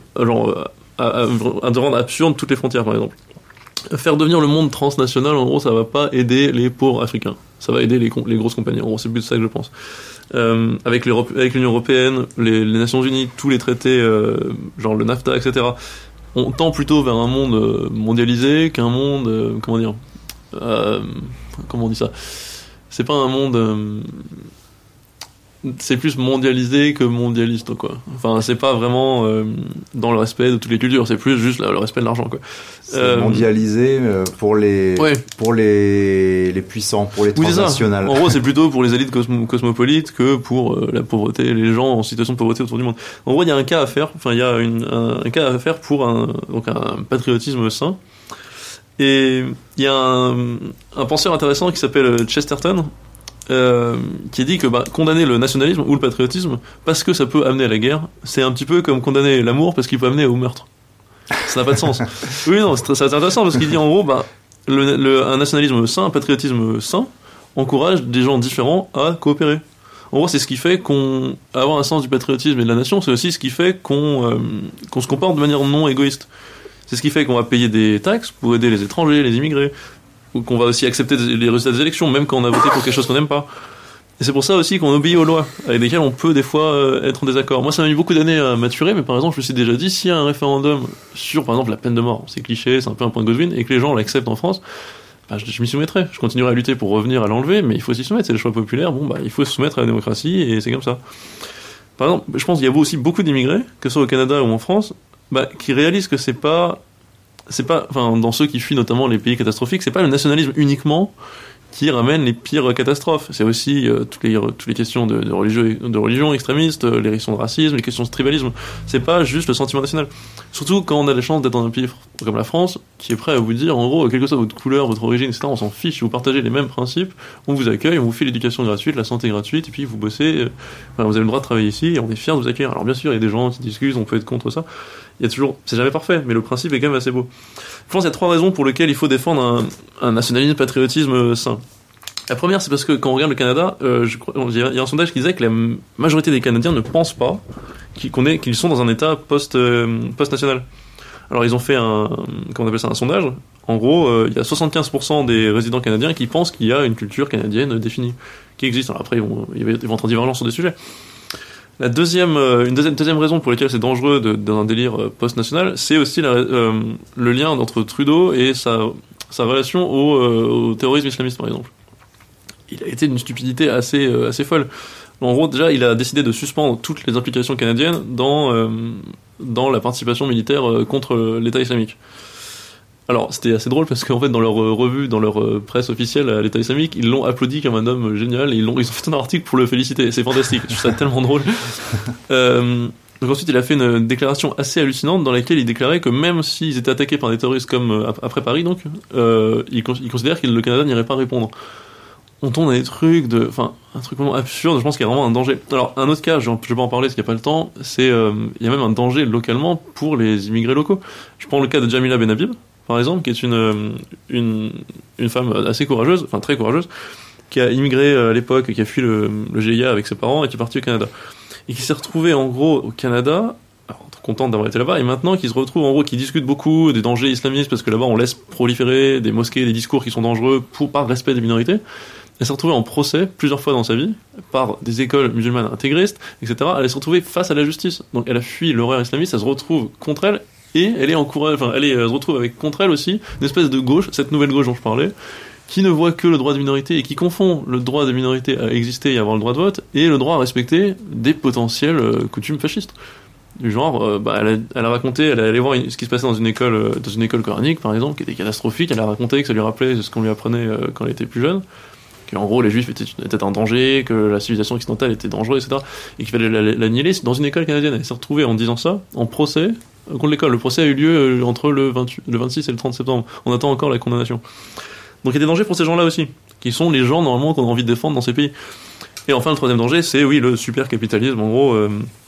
de rendre absurde toutes les frontières, par exemple. Faire devenir le monde transnational, en gros, ça va pas aider les pauvres africains. Ça va aider les grosses compagnies. En gros, c'est plus de ça que je pense. Avec l'Union européenne, les Nations Unies, tous les traités, genre le NAFTA, etc. On tend plutôt vers un monde mondialisé qu'un monde, comment on dit ça ? C'est pas un monde. C'est plus mondialisé que mondialiste, quoi. Enfin, c'est pas vraiment dans le respect de toutes les cultures, c'est plus juste le respect de l'argent, quoi. C'est mondialisé pour les puissants, pour les transnationales. En gros, c'est plutôt pour les élites cosmopolites que pour la pauvreté, les gens en situation de pauvreté autour du monde. En gros, il y a un cas à faire. Enfin, il y a un cas à faire pour un patriotisme sain. Et il y a un penseur intéressant qui s'appelle Chesterton. Qui dit que condamner le nationalisme ou le patriotisme parce que ça peut amener à la guerre, c'est un petit peu comme condamner l'amour parce qu'il peut amener au meurtre. Ça n'a pas de sens. Oui, non, c'est intéressant parce qu'il dit en gros, un nationalisme sain, un patriotisme sain encourage des gens différents à coopérer. En gros, c'est ce qui fait avoir un sens du patriotisme et de la nation, c'est aussi ce qui fait qu'on se comporte de manière non égoïste. C'est ce qui fait qu'on va payer des taxes pour aider les étrangers, les immigrés, ou qu'on va aussi accepter les résultats des élections, même quand on a voté pour quelque chose qu'on n'aime pas. Et c'est pour ça aussi qu'on obéit aux lois, avec lesquelles on peut des fois être en désaccord. Moi, ça m'a mis beaucoup d'années à maturer, mais par exemple, je me suis déjà dit, s'il y a un référendum sur, par exemple, la peine de mort, c'est cliché, c'est un peu un point de Godwin, et que les gens l'acceptent en France, bah, je m'y soumettrai. Je continuerai à lutter pour revenir à l'enlever, mais il faut s'y soumettre, c'est le choix populaire, bon, bah, il faut se soumettre à la démocratie, et c'est comme ça. Par exemple, je pense qu'il y a aussi beaucoup d'immigrés, que ce soit au Canada ou en France, bah, qui réalisent que c'est pas, enfin, dans ceux qui fuient notamment les pays catastrophiques, c'est pas le nationalisme uniquement qui ramène les pires catastrophes. C'est aussi toutes les questions de religion extrémiste, les questions de racisme, les questions de tribalisme. C'est pas juste le sentiment national. Surtout quand on a la chance d'être dans un pays comme la France, qui est prêt à vous dire, en gros, quelle que soit votre couleur, votre origine, etc., on s'en fiche, si vous partagez les mêmes principes, on vous accueille, on vous fait l'éducation gratuite, la santé gratuite, et puis vous bossez, vous avez le droit de travailler ici, et on est fiers de vous accueillir. Alors bien sûr, il y a des gens qui discutent, on peut être contre ça. Il y a toujours, c'est jamais parfait, mais le principe est quand même assez beau. Je pense qu'il y a 3 raisons pour lesquelles il faut défendre un nationalisme, patriotisme sain. La première, c'est parce que quand on regarde le Canada, il y a un sondage qui disait que la majorité des Canadiens ne pensent pas qu'ils sont dans un état post-national. Alors ils ont fait comment on appelle ça, un sondage. En gros, il y a 75% des résidents canadiens qui pensent qu'il y a une culture canadienne définie, qui existe. Alors après, ils vont être en divergence sur des sujets. Une deuxième raison pour laquelle c'est dangereux dans un délire post-national, c'est aussi le lien entre Trudeau et sa relation au terrorisme islamiste, par exemple. Il a été d'une stupidité assez folle. En gros, déjà, il a décidé de suspendre toutes les implications canadiennes dans la participation militaire contre l'État islamique. Alors, c'était assez drôle parce qu'en fait, dans leur revue, dans leur presse officielle à l'État islamique, ils l'ont applaudi comme un homme génial et ils ont fait un article pour le féliciter. C'est fantastique. Je trouve ça tellement drôle. Donc ensuite, il a fait une déclaration assez hallucinante dans laquelle il déclarait que même s'ils étaient attaqués par des terroristes comme après Paris, donc, il considère que le Canada n'irait pas répondre. On tombe dans des trucs un truc vraiment absurde. Je pense qu'il y a vraiment un danger. Alors, un autre cas, je vais pas en parler parce qu'il n'y a pas le temps, c'est, il y a même un danger localement pour les immigrés locaux. Je prends le cas de Jamila Benhabib, par exemple, qui est une femme assez courageuse, enfin très courageuse, qui a immigré à l'époque, qui a fui le GIA avec ses parents et qui est partie au Canada. Et qui s'est retrouvée en gros au Canada, alors, contente d'avoir été là-bas, et maintenant qui se retrouve en gros, qui discute beaucoup des dangers islamistes parce que là-bas on laisse proliférer des mosquées, des discours qui sont dangereux par respect des minorités. Elle s'est retrouvée en procès plusieurs fois dans sa vie par des écoles musulmanes intégristes, etc. Elle s'est retrouvée face à la justice. Donc elle a fui l'horreur islamiste, elle se retrouve contre elle et elle se retrouve avec contre elle aussi une espèce de gauche, cette nouvelle gauche dont je parlais, qui ne voit que le droit des minorités et qui confond le droit des minorités à exister et à avoir le droit de vote et le droit à respecter des potentielles coutumes fascistes. Du genre, elle a raconté, elle est allée voir ce qui se passait dans une école coranique par exemple, qui était catastrophique. Elle a raconté que ça lui rappelait ce qu'on lui apprenait quand elle était plus jeune. qu'en gros les juifs étaient un danger, que la civilisation occidentale était dangereuse, etc. Et qu'il fallait l'annihiler. Dans une école canadienne, elle s'est retrouvée en disant ça, en procès, contre l'école. Le procès a eu lieu entre le 26 et le 30 septembre. On attend encore la condamnation. Donc il y a des dangers pour ces gens-là aussi, qui sont les gens normalement qu'on a envie de défendre dans ces pays. Et enfin le troisième danger, c'est oui le super capitalisme, en gros,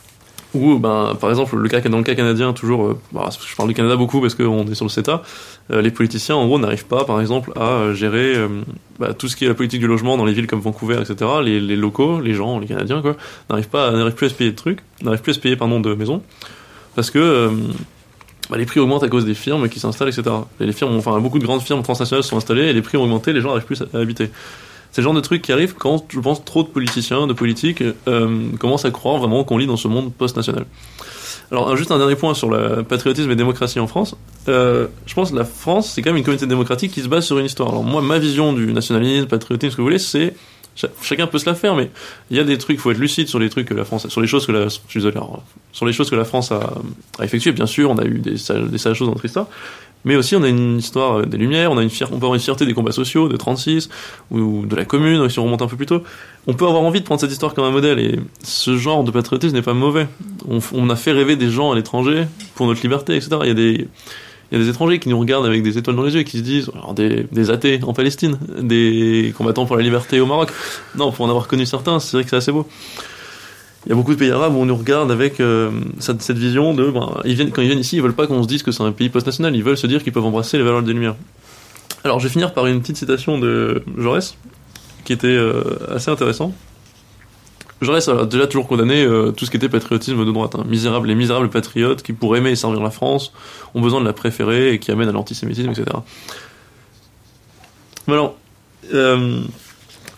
où par exemple dans le cas canadien toujours, je parle du Canada beaucoup parce qu'on est sur le CETA, les politiciens en gros n'arrivent pas par exemple à gérer tout ce qui est la politique du logement dans les villes comme Vancouver, etc. Les locaux, les gens, les Canadiens quoi, n'arrivent plus à se payer de maisons, parce que les prix augmentent à cause des firmes qui s'installent, etc. Et les firmes, beaucoup de grandes firmes transnationales sont installées et les prix ont augmenté, les gens n'arrivent plus à habiter. C'est le genre de truc qui arrive quand, je pense, trop de politiciens, de politiques commencent à croire vraiment qu'on vit dans ce monde post-national. Alors, juste un dernier point sur le patriotisme et démocratie en France. Je pense que la France, c'est quand même une communauté démocratique qui se base sur une histoire. Alors moi, ma vision du nationalisme, patriotisme, ce que vous voulez, c'est... Chacun peut se la faire, mais il y a des trucs, il faut être lucide sur les trucs que la France, sur les choses que la France a effectuées. Bien sûr, on a eu des sales choses dans notre histoire, mais aussi on a une histoire des Lumières, on peut avoir une fierté des combats sociaux de 36 ou de la Commune, si on remonte un peu plus tôt. On peut avoir envie de prendre cette histoire comme un modèle, et ce genre de patriotisme n'est pas mauvais. On a fait rêver des gens à l'étranger pour notre liberté, etc. Il y a des étrangers qui nous regardent avec des étoiles dans les yeux et qui se disent, alors des athées en Palestine, des combattants pour la liberté au Maroc. Non, pour en avoir connu certains, c'est vrai que c'est assez beau. Il y a beaucoup de pays arabes où on nous regarde avec cette vision de, quand ils viennent ici, ils veulent pas qu'on se dise que c'est un pays post-national, ils veulent se dire qu'ils peuvent embrasser les valeurs des Lumières. Alors je vais finir par une petite citation de Jaurès, qui était assez intéressant. Jaurès a déjà toujours condamné tout ce qui était patriotisme de droite. Les misérables patriotes qui, pour aimer et servir la France, ont besoin de la préférer et qui amènent à l'antisémitisme, etc. Mais alors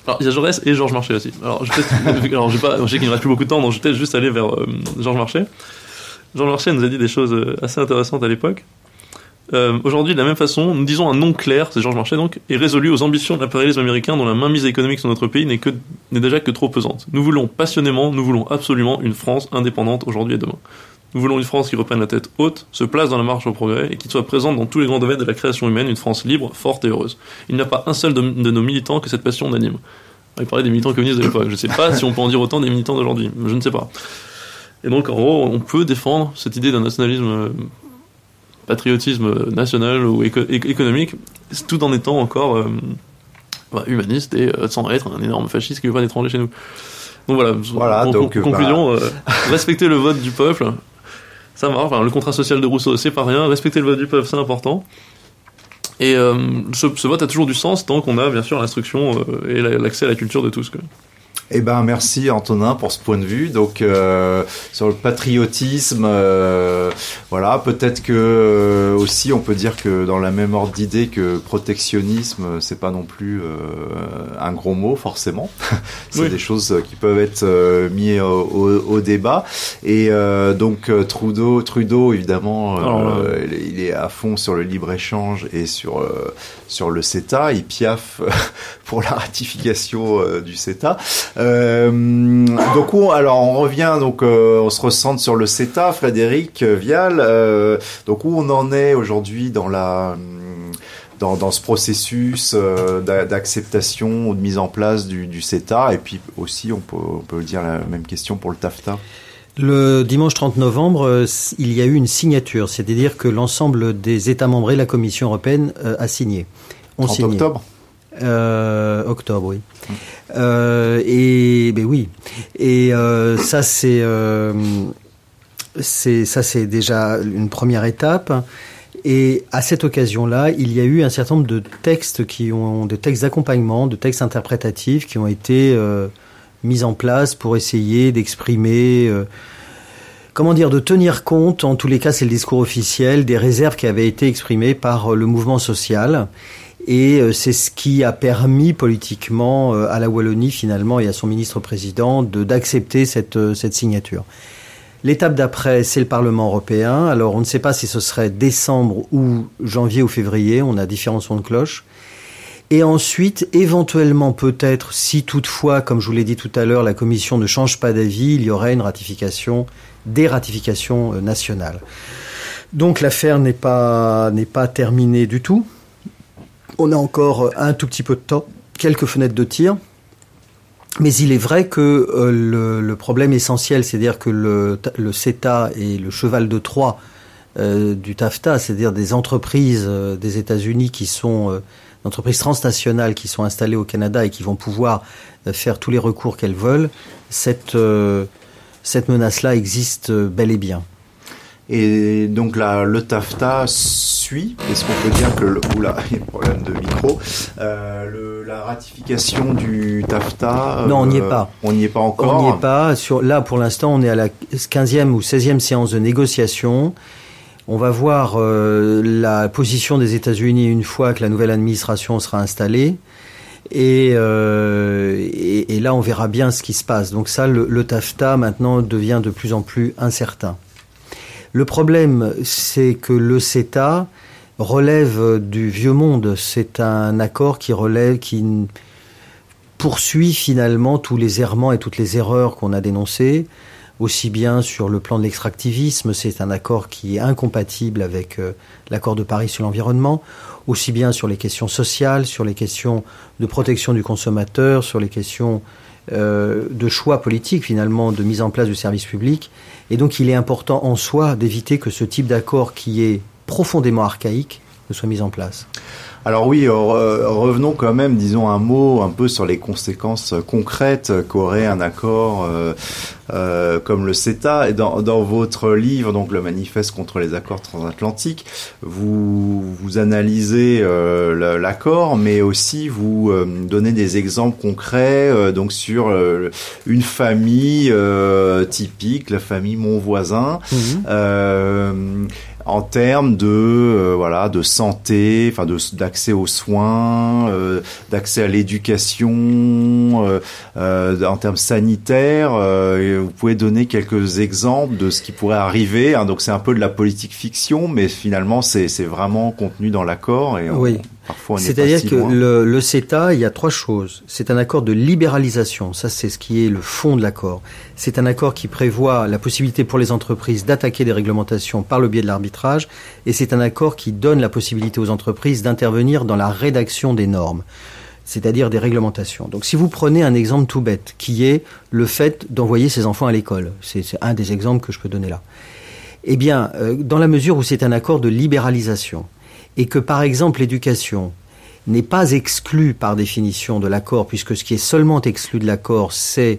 Alors, il y a Jaurès et Georges Marchais aussi. Alors, je sais qu'il ne reste plus beaucoup de temps, donc je vais peut-être juste aller vers Georges Marchais. Georges Marchais nous a dit des choses assez intéressantes à l'époque. Aujourd'hui, de la même façon, nous disons un non clair, c'est Georges Marchais donc, et résolu aux ambitions de l'impérialisme américain dont la mainmise économique sur notre pays n'est déjà que trop pesante. Nous voulons absolument une France indépendante aujourd'hui et demain. Nous voulons une France qui reprenne la tête haute, se place dans la marche au progrès et qui soit présente dans tous les grands domaines de la création humaine, une France libre, forte et heureuse. Il n'y a pas un seul de nos militants que cette passion n'anime. Il parlait des militants communistes de l'époque. Je ne sais pas si on peut en dire autant des militants d'aujourd'hui. Je ne sais pas. Et donc, en gros, on peut défendre cette idée d'un nationalisme, patriotisme national ou économique, tout en étant encore humaniste et sans être un énorme fasciste qui veut pas d'étrangers chez nous. Donc voilà. Donc, conclusion, respecter le vote du peuple, ça marche. Enfin, le contrat social de Rousseau, c'est pas rien. Respecter le vote du peuple, c'est important. Et ce vote a toujours du sens tant qu'on a bien sûr l'instruction et l'accès à la culture de tous. Eh ben merci Antonin pour ce point de vue. Donc sur le patriotisme, voilà, peut-être que aussi on peut dire que dans la même ordre d'idée que protectionnisme, c'est pas non plus un gros mot forcément. C'est des choses qui peuvent être mis au débat. Et donc Trudeau évidemment, il est à fond sur le libre-échange et sur le CETA. Il piaffe pour la ratification du CETA. Donc on revient, on se recentre sur le CETA, Frédéric Vial. Donc où on en est aujourd'hui dans ce processus d'acceptation ou de mise en place du CETA, et puis aussi on peut dire la même question pour le TAFTA. Le dimanche 30 novembre, il y a eu une signature, c'est-à-dire que l'ensemble des États membres et la Commission européenne a signé. 30 octobre octobre, oui. Et ça c'est déjà une première étape. Et à cette occasion-là, il y a eu un certain nombre de textes des textes d'accompagnement, de textes interprétatifs qui ont été mis en place pour essayer d'exprimer, de tenir compte, en tous les cas c'est le discours officiel, des réserves qui avaient été exprimées par le mouvement social. Et c'est ce qui a permis politiquement à la Wallonie finalement et à son ministre-président d'accepter cette signature. L'étape d'après, c'est le Parlement européen. Alors on ne sait pas si ce serait décembre ou janvier ou février, on a différents sons de cloche. Et ensuite, éventuellement peut-être, si toutefois, comme je vous l'ai dit tout à l'heure, la Commission ne change pas d'avis, il y aurait des ratifications nationales. Donc l'affaire n'est pas terminée du tout. On a encore un tout petit peu de temps, quelques fenêtres de tir. Mais il est vrai que le problème essentiel, c'est-à-dire que le CETA est le cheval de Troie du TAFTA, c'est-à-dire des entreprises des États-Unis qui sont d'entreprises transnationales qui sont installées au Canada et qui vont pouvoir faire tous les recours qu'elles veulent, cette menace-là existe bel et bien. Et donc le TAFTA suit, est-ce qu'on peut dire que oula, il y a un problème de micro, la ratification du TAFTA non, on n'y est pas. On n'y est pas encore. On n'y est pas. Là, pour l'instant, on est à la 15e ou 16e séance de négociation. On va voir la position des États-Unis une fois que la nouvelle administration sera installée. Et là, on verra bien ce qui se passe. Donc ça, le TAFTA, maintenant, devient de plus en plus incertain. Le problème, c'est que le CETA relève du vieux monde. C'est un accord qui poursuit finalement tous les errements et toutes les erreurs qu'on a dénoncées, aussi bien sur le plan de l'extractivisme, c'est un accord qui est incompatible avec l'accord de Paris sur l'environnement, aussi bien sur les questions sociales, sur les questions de protection du consommateur, sur les questions de choix politiques finalement, de mise en place du service public. Et donc il est important en soi d'éviter que ce type d'accord qui est profondément archaïque ne soit mis en place. Alors oui, revenons quand même, disons un mot un peu sur les conséquences concrètes qu'aurait un accord comme le CETA. Et dans votre livre, donc le manifeste contre les accords transatlantiques, vous analysez l'accord, mais aussi vous donnez des exemples concrets donc sur une famille typique, la famille Monvoisin. En termes de santé, enfin d'accès aux soins, d'accès à l'éducation, en termes sanitaires, vous pouvez donner quelques exemples de ce qui pourrait arriver. Hein, donc c'est un peu de la politique fiction, mais finalement c'est vraiment contenu dans l'accord. Et parfois on c'est-à-dire que le CETA, il y a 3 choses. C'est un accord de libéralisation, ça c'est ce qui est le fond de l'accord. C'est un accord qui prévoit la possibilité pour les entreprises d'attaquer des réglementations par le biais de l'arbitrage, et c'est un accord qui donne la possibilité aux entreprises d'intervenir dans la rédaction des normes, c'est-à-dire des réglementations. Donc si vous prenez un exemple tout bête, qui est le fait d'envoyer ses enfants à l'école, c'est un des exemples que je peux donner là. Eh bien, dans la mesure où c'est un accord de libéralisation, et que par exemple l'éducation n'est pas exclue par définition de l'accord, puisque ce qui est seulement exclu de l'accord, c'est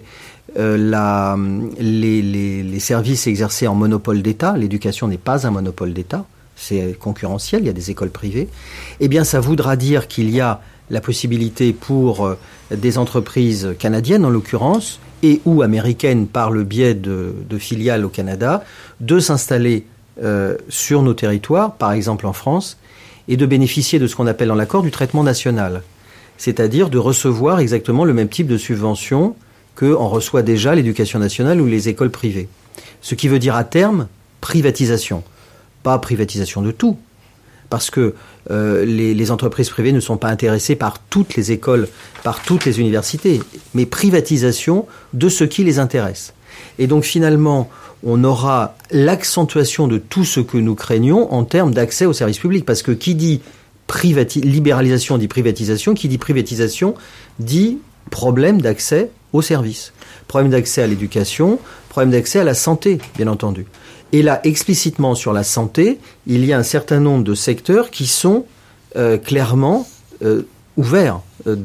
les services exercés en monopole d'État. L'éducation n'est pas un monopole d'État, c'est concurrentiel, il y a des écoles privées. Eh bien, ça voudra dire qu'il y a la possibilité pour des entreprises canadiennes, en l'occurrence, et ou américaines par le biais de filiales au Canada, de s'installer sur nos territoires, par exemple en France, et de bénéficier de ce qu'on appelle dans l'accord du traitement national, c'est-à-dire de recevoir exactement le même type de subvention qu'en reçoit déjà l'éducation nationale ou les écoles privées. Ce qui veut dire à terme privatisation. Pas privatisation de tout, parce que les entreprises privées ne sont pas intéressées par toutes les écoles, par toutes les universités, mais privatisation de ce qui les intéresse. Et donc finalement, on aura l'accentuation de tout ce que nous craignons en termes d'accès aux services publics. Parce que qui dit libéralisation dit privatisation, qui dit privatisation dit problème d'accès aux services. Problème d'accès à l'éducation, problème d'accès à la santé, bien entendu. Et là, explicitement sur la santé, il y a un certain nombre de secteurs qui sont clairement ouverts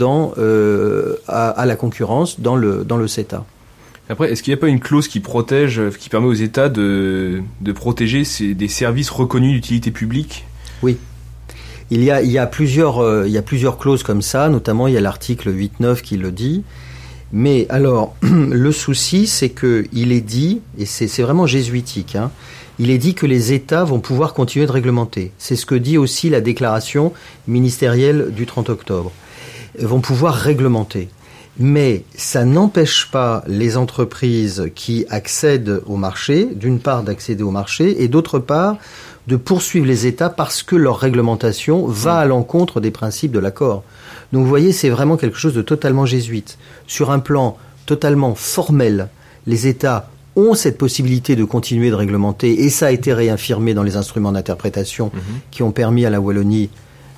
à la concurrence dans le CETA. Après, est-ce qu'il n'y a pas une clause qui protège, qui permet aux États de protéger des services reconnus d'utilité publique ? Oui. Il y a plusieurs clauses comme ça, notamment il y a l'article 8.9 qui le dit. Mais alors, le souci, c'est qu'il est dit, et c'est vraiment jésuitique, hein, il est dit que les États vont pouvoir continuer de réglementer. C'est ce que dit aussi la déclaration ministérielle du 30 octobre. Vont pouvoir réglementer. Mais ça n'empêche pas les entreprises qui accèdent au marché, d'une part d'accéder au marché, et d'autre part de poursuivre les États parce que leur réglementation va à l'encontre des principes de l'accord. Donc vous voyez, c'est vraiment quelque chose de totalement jésuite. Sur un plan totalement formel, les États ont cette possibilité de continuer de réglementer, et ça a été réaffirmé dans les instruments d'interprétation qui ont permis à la Wallonie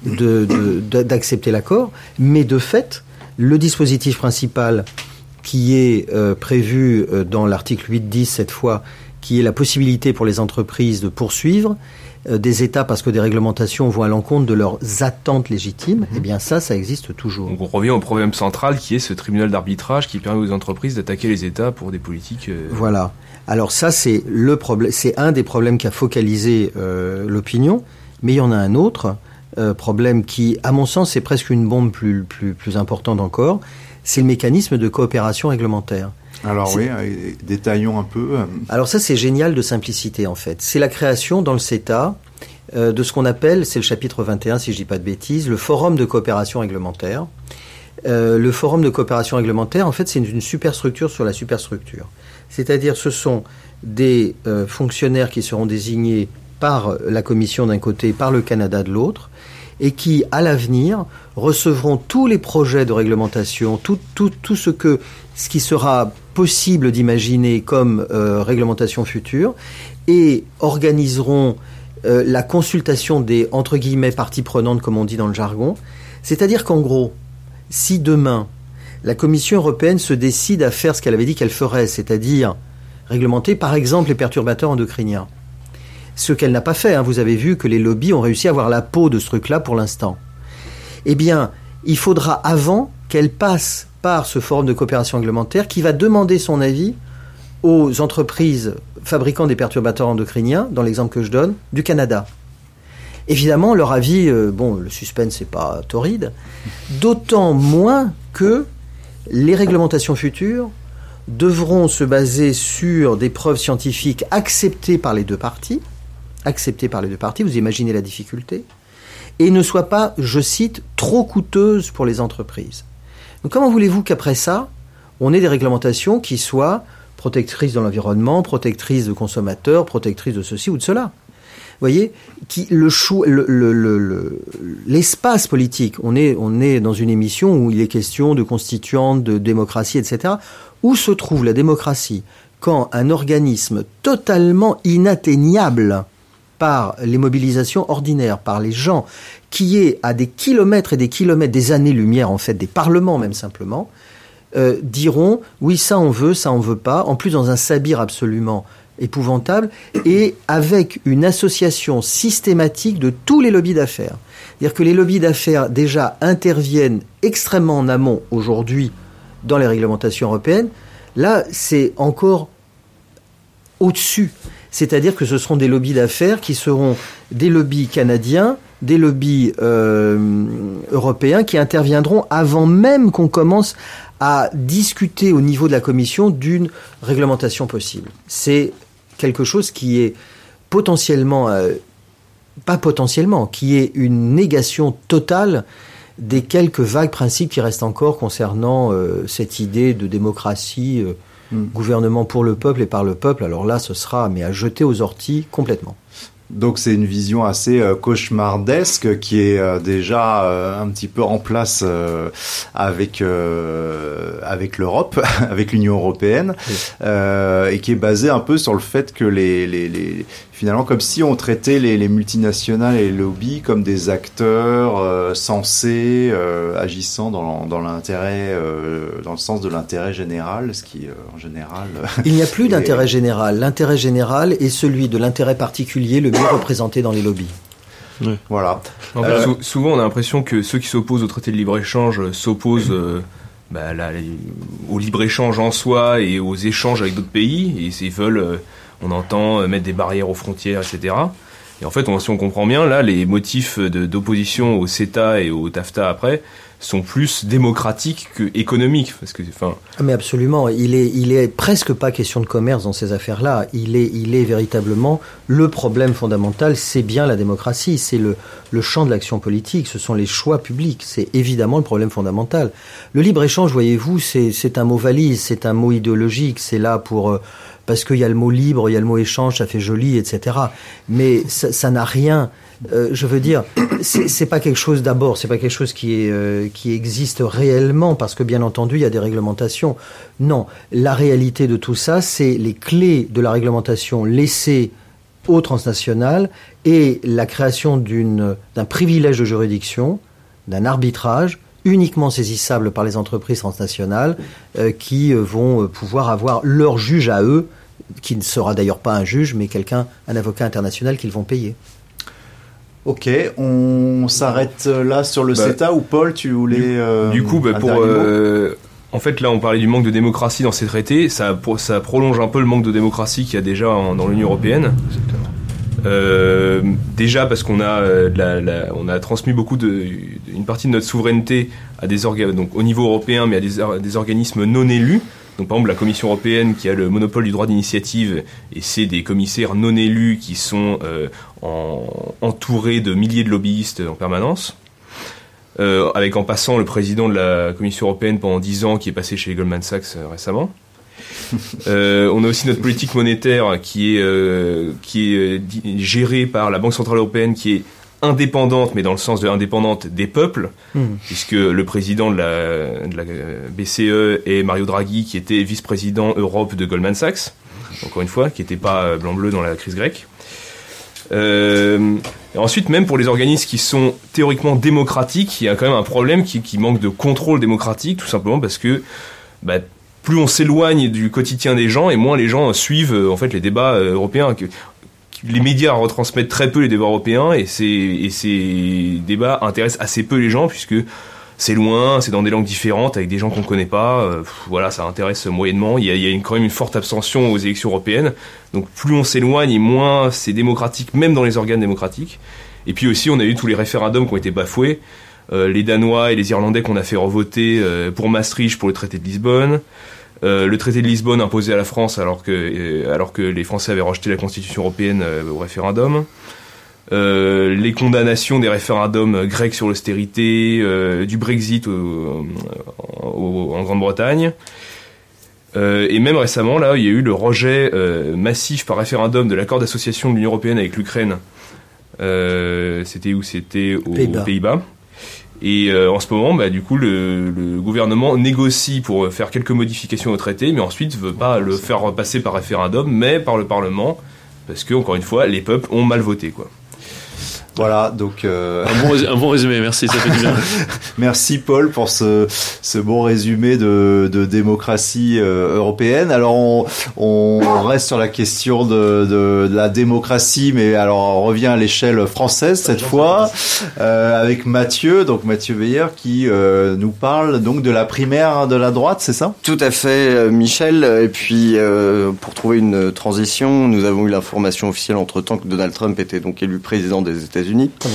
d'accepter l'accord, mais de fait, le dispositif principal qui est prévu dans l'article 8.10 cette fois, qui est la possibilité pour les entreprises de poursuivre des États parce que des réglementations vont à l'encontre de leurs attentes légitimes, eh bien ça existe toujours. Donc on revient au problème central qui est ce tribunal d'arbitrage qui permet aux entreprises d'attaquer les États pour des politiques... Voilà. Alors ça c'est le problème, c'est un des problèmes qui a focalisé l'opinion, mais il y en a un autre problème qui, à mon sens, c'est presque une bombe plus importante encore, c'est le mécanisme de coopération réglementaire. Alors oui, détaillons un peu. Alors ça, c'est génial de simplicité, en fait. C'est la création dans le CETA de ce qu'on appelle, c'est le chapitre 21, si je dis pas de bêtises, le forum de coopération réglementaire. Le forum de coopération réglementaire, en fait, c'est une superstructure sur la superstructure. C'est-à-dire, ce sont des fonctionnaires qui seront désignés par la Commission d'un côté, par le Canada de l'autre, et qui, à l'avenir, recevront tous les projets de réglementation, tout ce qui sera possible d'imaginer comme réglementation future, et organiseront la consultation des, entre guillemets, parties prenantes, comme on dit dans le jargon. C'est-à-dire qu'en gros, si demain, la Commission européenne se décide à faire ce qu'elle avait dit qu'elle ferait, c'est-à-dire réglementer, par exemple, les perturbateurs endocriniens, ce qu'elle n'a pas fait, hein. Vous avez vu que les lobbies ont réussi à avoir la peau de ce truc-là pour l'instant. Eh bien, il faudra avant qu'elle passe par ce forum de coopération réglementaire qui va demander son avis aux entreprises fabriquant des perturbateurs endocriniens, dans l'exemple que je donne, du Canada. Évidemment, leur avis, le suspense n'est pas torride, d'autant moins que les réglementations futures devront se baser sur des preuves scientifiques acceptées par les deux parties, vous imaginez la difficulté, et ne soient pas, je cite, trop coûteuses pour les entreprises. Donc comment voulez-vous qu'après ça, on ait des réglementations qui soient protectrices de l'environnement, protectrices de consommateurs, protectrices de ceci ou de cela ? Vous voyez, l'espace politique, on est dans une émission où il est question de constituante, de démocratie, etc. Où se trouve la démocratie quand un organisme totalement inatteignable par les mobilisations ordinaires, par les gens, qui est à des kilomètres et des kilomètres, des années-lumière en fait, des parlements même simplement, diront oui ça on veut pas, en plus dans un sabir absolument épouvantable, et avec une association systématique de tous les lobbies d'affaires. C'est-à-dire que les lobbies d'affaires déjà interviennent extrêmement en amont aujourd'hui dans les réglementations européennes. Là, c'est encore au-dessus. C'est-à-dire que ce seront des lobbies d'affaires qui seront des lobbies canadiens, des lobbies européens qui interviendront avant même qu'on commence à discuter au niveau de la Commission d'une réglementation possible. C'est quelque chose qui est potentiellement, qui est une négation totale des quelques vagues principes qui restent encore concernant cette idée de démocratie, gouvernement pour le peuple et par le peuple. Alors là, ce sera à jeter aux orties complètement. Donc c'est une vision assez cauchemardesque qui est déjà un petit peu en place avec l'Europe, avec l'Union européenne, et qui est basée un peu sur le fait que finalement comme si on traitait les multinationales et les lobbies comme des acteurs censés agissant dans l'intérêt, dans le sens de l'intérêt général, ce qui en général il n'y a plus d'intérêt général. L'intérêt général est celui de l'intérêt particulier, le mieux représenté dans les lobbies. Oui. Voilà. En fait, souvent, on a l'impression que ceux qui s'opposent au traité de libre-échange s'opposent au libre-échange en soi et aux échanges avec d'autres pays. Et ils veulent, on entend, mettre des barrières aux frontières, etc. Et en fait, si on comprend bien, là, les motifs d'opposition au CETA et au TAFTA après sont plus démocratiques qu'économiques. Parce que, mais absolument, il est presque pas question de commerce dans ces affaires-là. Il est véritablement le problème fondamental, c'est bien la démocratie, c'est le champ de l'action politique, ce sont les choix publics, c'est évidemment le problème fondamental. Le libre-échange, voyez-vous, c'est un mot valise, c'est un mot idéologique, c'est là pour... parce qu'il y a le mot libre, il y a le mot échange, ça fait joli, etc. Mais ça n'a rien... je veux dire, c'est pas quelque chose d'abord, c'est pas quelque chose qui existe réellement, parce que bien entendu il y a des réglementations. Non, la réalité de tout ça, c'est les clés de la réglementation laissées aux transnationales et la création d'un privilège de juridiction, d'un arbitrage uniquement saisissable par les entreprises transnationales qui vont pouvoir avoir leur juge à eux, qui ne sera d'ailleurs pas un juge, mais un avocat international qu'ils vont payer. Ok, on s'arrête là sur le CETA, ou Paul, tu voulais... Du coup, en fait, là, on parlait du manque de démocratie dans ces traités. Ça prolonge un peu le manque de démocratie qu'il y a déjà dans l'Union européenne. Déjà parce qu'on a transmis une partie de notre souveraineté à des donc au niveau européen, mais à des organismes non élus. Donc par exemple la Commission européenne qui a le monopole du droit d'initiative, et c'est des commissaires non élus qui sont entourés de milliers de lobbyistes en permanence. Avec en passant le président de la Commission européenne pendant 10 ans qui est passé chez Goldman Sachs récemment. On a aussi notre politique monétaire qui est gérée par la Banque Centrale Européenne, qui est indépendante, mais dans le sens de indépendante des peuples, puisque le président de la BCE est Mario Draghi, qui était vice-président Europe de Goldman Sachs, encore une fois, qui n'était pas blanc-bleu dans la crise grecque. Et ensuite, même pour les organismes qui sont théoriquement démocratiques, il y a quand même un problème qui manque de contrôle démocratique, tout simplement parce que plus on s'éloigne du quotidien des gens, et moins les gens suivent en fait les débats européens. Les médias retransmettent très peu les débats européens, et ces débats intéressent assez peu les gens, puisque c'est loin, c'est dans des langues différentes, avec des gens qu'on connaît pas. Voilà, ça intéresse moyennement. Il y a quand même une forte abstention aux élections européennes. Donc plus on s'éloigne, et moins c'est démocratique, même dans les organes démocratiques. Et puis aussi, on a eu tous les référendums qui ont été bafoués. Les Danois et les Irlandais qu'on a fait revoter pour Maastricht pour le traité de Lisbonne. Le traité de Lisbonne imposé à la France alors que les Français avaient rejeté la Constitution européenne au référendum. Les condamnations des référendums grecs sur l'austérité, du Brexit en Grande-Bretagne. Et même récemment, là, il y a eu le rejet massif par référendum de l'accord d'association de l'Union européenne avec l'Ukraine. C'était où ? C'était aux Pays-Bas. Et en ce moment, du coup, le gouvernement négocie pour faire quelques modifications au traité, mais ensuite veut pas le faire passer par référendum, mais par le Parlement, parce que, encore une fois, les peuples ont mal voté, quoi. Voilà, donc un bon résumé, merci, ça fait du bien. Merci Paul pour ce bon résumé de démocratie européenne. Alors on reste sur la question de la démocratie, mais alors on revient à l'échelle française cette fois avec Mathieu Weyer qui nous parle donc de la primaire de la droite, c'est ça ? Tout à fait, Michel. Et puis pour trouver une transition, nous avons eu l'information officielle entre-temps que Donald Trump était donc élu président des États-Unis.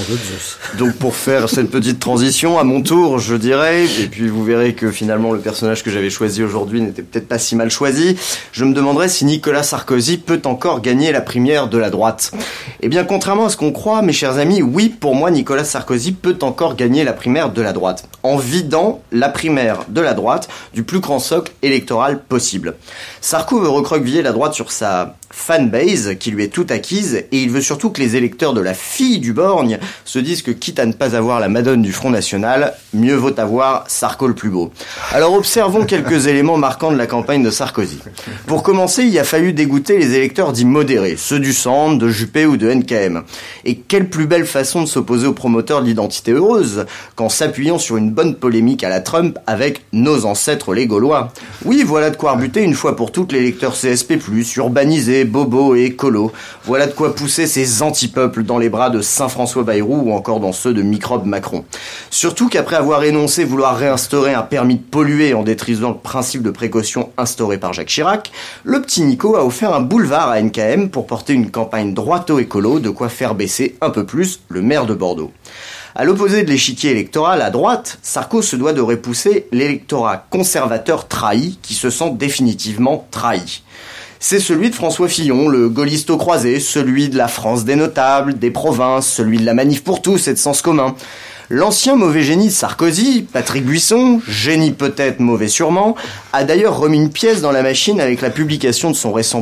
Donc pour faire cette petite transition, à mon tour, je dirais, et puis vous verrez que finalement le personnage que j'avais choisi aujourd'hui n'était peut-être pas si mal choisi, je me demanderais si Nicolas Sarkozy peut encore gagner la primaire de la droite. Eh bien, contrairement à ce qu'on croit, mes chers amis, oui, pour moi, Nicolas Sarkozy peut encore gagner la primaire de la droite, en vidant la primaire de la droite du plus grand socle électoral possible. Sarko veut recroqueviller la droite sur sa fanbase qui lui est toute acquise, et il veut surtout que les électeurs de la fille du borgne se disent que quitte à ne pas avoir la Madone du Front National, mieux vaut avoir Sarko le plus beau. Alors observons quelques éléments marquants de la campagne de Sarkozy. Pour commencer, il a fallu dégoûter les électeurs dits modérés, ceux du centre, de Juppé ou de NKM. Et quelle plus belle façon de s'opposer aux promoteurs de l'identité heureuse qu'en s'appuyant sur une bonne polémique à la Trump avec nos ancêtres les Gaulois. Oui, voilà de quoi rebuter une fois pour toutes l'électeur CSP+, urbanisé, bobo et écolo. Voilà de quoi pousser ces antipeuples dans les bras de Saint-François Bayrou ou encore dans ceux de Microbe Macron. Surtout qu'après avoir énoncé vouloir réinstaurer un permis de polluer en détruisant le principe de précaution instauré par Jacques Chirac, le petit Nico a offert un boulevard à NKM pour porter une campagne droito-écolo, de quoi faire baisser un peu plus le maire de Bordeaux. À l'opposé de l'échiquier électoral, à droite, Sarko se doit de repousser l'électorat conservateur trahi qui se sent définitivement trahi. C'est celui de François Fillon, le gaulliste au croisé, celui de la France des notables, des provinces, celui de la manif pour tous et de sens commun. L'ancien mauvais génie de Sarkozy, Patrick Buisson, génie peut-être, mauvais sûrement, a d'ailleurs remis une pièce dans la machine avec la publication de son récent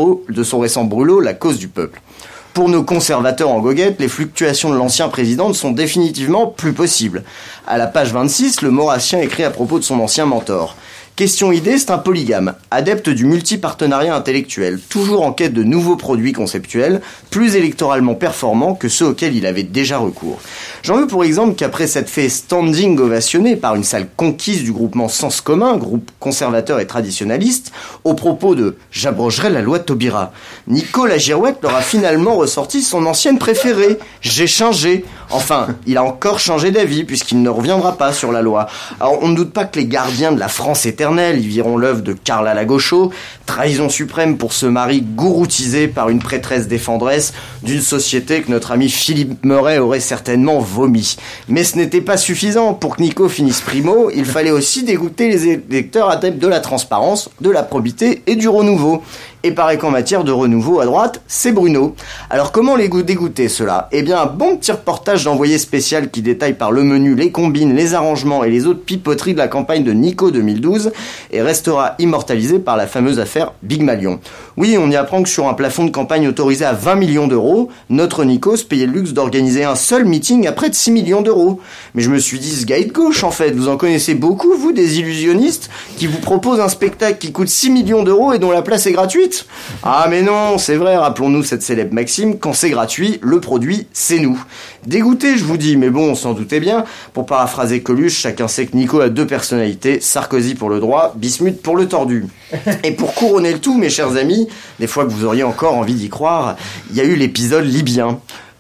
brûlot, La cause du peuple. Pour nos conservateurs en goguette, les fluctuations de l'ancien président ne sont définitivement plus possibles. À la page 26, le Maurassien écrit à propos de son ancien mentor. Question idée, c'est un polygame, adepte du multipartenariat intellectuel, toujours en quête de nouveaux produits conceptuels, plus électoralement performants que ceux auxquels il avait déjà recours. J'en veux pour exemple qu'après s'être fait standing ovationné par une salle conquise du groupement Sens Commun, groupe conservateur et traditionnaliste, au propos de « j'abrogerai la loi de Taubira », Nico la Girouette leur a finalement ressorti son ancienne préférée, « j'ai changé ». Enfin, il a encore changé d'avis puisqu'il ne reviendra pas sur la loi. Alors on ne doute pas que les gardiens de la France éternelle y verront l'œuvre de Carla Lagaucho, trahison suprême pour ce mari gouroutisé par une prêtresse défendresse d'une société que notre ami Philippe Meuret aurait certainement vomi. Mais ce n'était pas suffisant. Pour que Nico finisse primo, il fallait aussi dégoûter les électeurs adeptes de la transparence, de la probité et du renouveau. Et paraît qu'en matière de renouveau à droite, c'est Bruno. Alors comment les dégoûter cela ? Eh bien un bon petit reportage d'envoyé spécial qui détaille par le menu les combines, les arrangements et les autres pipoteries de la campagne de Nico 2012 et restera immortalisé par la fameuse affaire Big Malion. Oui, on y apprend que sur un plafond de campagne autorisé à 20 millions d'euros, notre Nico se payait le luxe d'organiser un seul meeting à près de 6 millions d'euros. Mais je me suis dit, ce gars est de gauche en fait, vous en connaissez beaucoup vous, des illusionnistes qui vous proposent un spectacle qui coûte 6 millions d'euros et dont la place est gratuite ? Ah mais non, c'est vrai, rappelons-nous cette célèbre maxime, quand c'est gratuit, le produit, c'est nous. Dégoûté, je vous dis, mais bon, on s'en doutait bien. Pour paraphraser Coluche, chacun sait que Nico a deux personnalités, Sarkozy pour le droit, Bismuth pour le tordu. Et pour couronner le tout, mes chers amis, des fois que vous auriez encore envie d'y croire, il y a eu l'épisode libyen.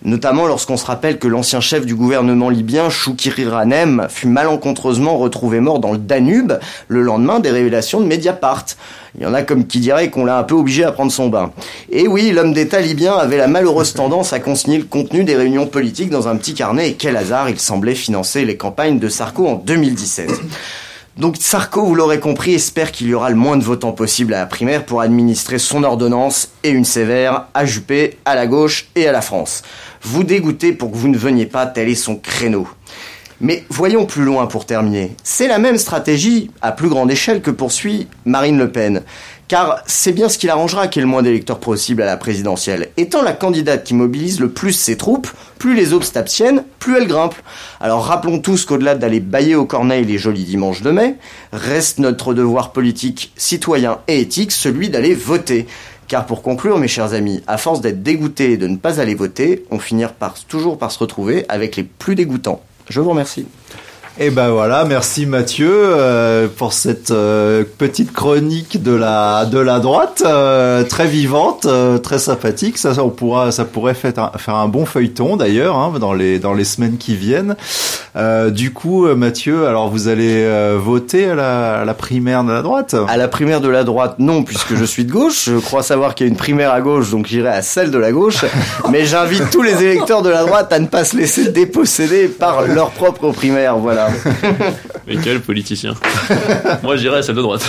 Notamment lorsqu'on se rappelle que l'ancien chef du gouvernement libyen, Choukiri Ranem, fut malencontreusement retrouvé mort dans le Danube le lendemain des révélations de Mediapart. Il y en a comme qui diraient qu'on l'a un peu obligé à prendre son bain. Et oui, l'homme d'État libyen avait la malheureuse tendance à consigner le contenu des réunions politiques dans un petit carnet, et quel hasard, il semblait financer les campagnes de Sarko en 2017. Donc Sarko, vous l'aurez compris, espère qu'il y aura le moins de votants possible à la primaire pour administrer son ordonnance, et une sévère, à Juppé, à la gauche et à la France. Vous dégoûtez pour que vous ne veniez pas, tel est son créneau. Mais voyons plus loin pour terminer. C'est la même stratégie, à plus grande échelle, que poursuit Marine Le Pen. Car c'est bien ce qui l'arrangera qu'il y ait le moins d'électeurs possible à la présidentielle. Étant la candidate qui mobilise le plus ses troupes, plus les autres s'abstiennent, plus elle grimpe. Alors rappelons tous qu'au-delà d'aller bâiller au Corneille les jolis dimanches de mai, reste notre devoir politique, citoyen et éthique, celui d'aller voter. Car pour conclure, mes chers amis, à force d'être dégoûtés et de ne pas aller voter, on finira toujours par se retrouver avec les plus dégoûtants. Je vous remercie. Et ben voilà, merci Mathieu pour cette petite chronique de la droite, très vivante, très sympathique. Ça pourrait faire un bon feuilleton d'ailleurs, hein, dans les semaines qui viennent. Du coup, Mathieu, alors vous allez voter à la primaire de la droite? À la primaire de la droite, non, puisque je suis de gauche. Je crois savoir qu'il y a une primaire à gauche, donc j'irai à celle de la gauche. Mais j'invite tous les électeurs de la droite à ne pas se laisser déposséder par leur propre primaire. Voilà. Mais quel politicien. Moi j'irai à celle de droite.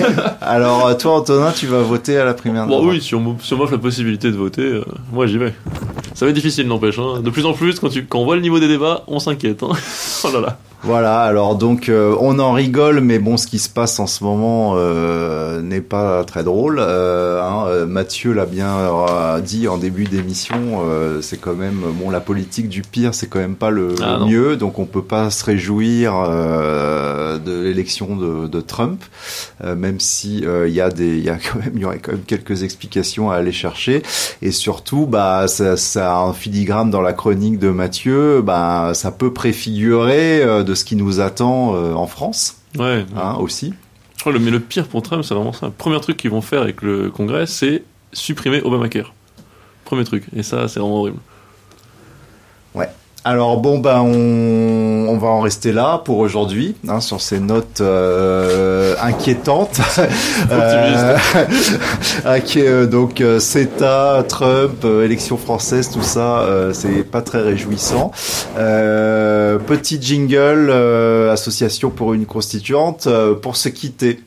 Alors toi Antonin, tu vas voter à la primaire de droite? Oui, si on m'offre la possibilité de voter, moi j'y vais. Ça va être difficile, n'empêche, hein. De plus en plus, quand on voit le niveau des débats, on s'inquiète, hein. Oh là là. Voilà, alors donc on en rigole, mais bon, ce qui se passe en ce moment n'est pas très drôle. Mathieu l'a bien dit en début d'émission, c'est quand même la politique du pire, c'est quand même pas le mieux, donc on peut pas se réjouir de l'élection de Trump, même si il y aurait quand même quelques explications à aller chercher, et surtout ça a un filigrane dans la chronique de Mathieu, ça peut préfigurer de ce qui nous attend en France, aussi. Je crois mais le pire pour Trump, c'est vraiment ça. Le premier truc qu'ils vont faire avec le Congrès, c'est supprimer Obamacare. Premier truc. Et ça, c'est vraiment horrible. Ouais. Alors bon, on va en rester là pour aujourd'hui, sur ces notes inquiétantes. Donc CETA, Trump, élection française, tout ça, c'est pas très réjouissant. Petit jingle, association pour une constituante, pour se quitter.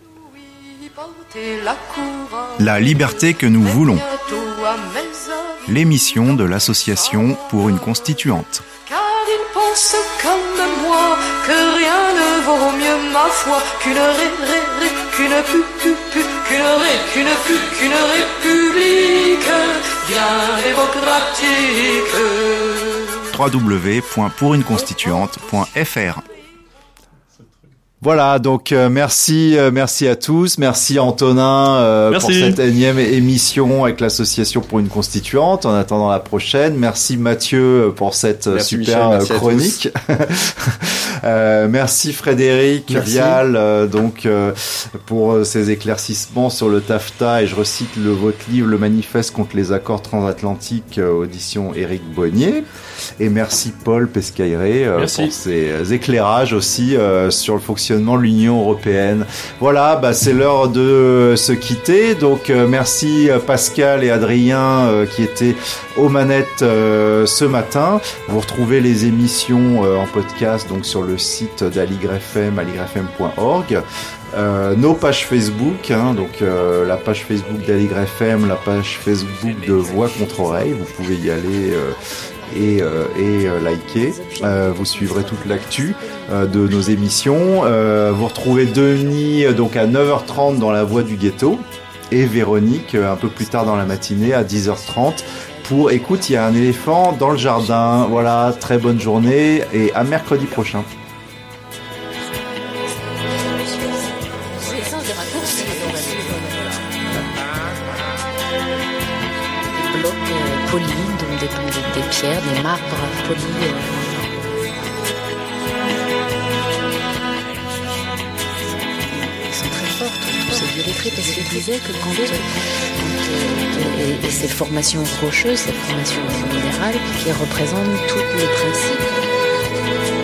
La liberté que nous voulons. L'émission de l'association pour une constituante. Car il pense comme moi que rien ne vaut mieux ma foi qu'une république bien démocratique. www.pouruneconstituante.fr. Voilà, donc merci à tous, merci à Antonin pour cette énième émission avec l'association pour une constituante. En attendant la prochaine, merci Mathieu pour cette super Michel, chronique. Merci Frédéric Vial pour ces éclaircissements sur le TAFTA, et je recite votre livre Le Manifeste contre les accords transatlantiques, audition Éric Bonnier. Et merci Paul Pescaire pour ces éclairages aussi sur le fonctionnement de l'Union européenne. Voilà, c'est l'heure de se quitter. Donc merci Pascal et Adrien qui étaient aux manettes ce matin. Vous retrouvez les émissions en podcast donc sur le site d'AligrefM, aligrefm.org. Nos pages Facebook, la page Facebook d'AligrefM, la page Facebook de Voix contre Oreille. Vous pouvez y aller et liker. Vous suivrez toute l'actu de nos émissions. Vous retrouvez Denis donc à 9h30 dans La Voix du Ghetto, et Véronique un peu plus tard dans la matinée à 10h30 pour Écoute, il y a un éléphant dans le jardin. Voilà, très bonne journée et à mercredi prochain. Des pierres, des marbres polis. Ils sont très forts, tous vieux lettré parce qu'il disait que et cette formation rocheuse, cette formation minérale qui représente tout le principe.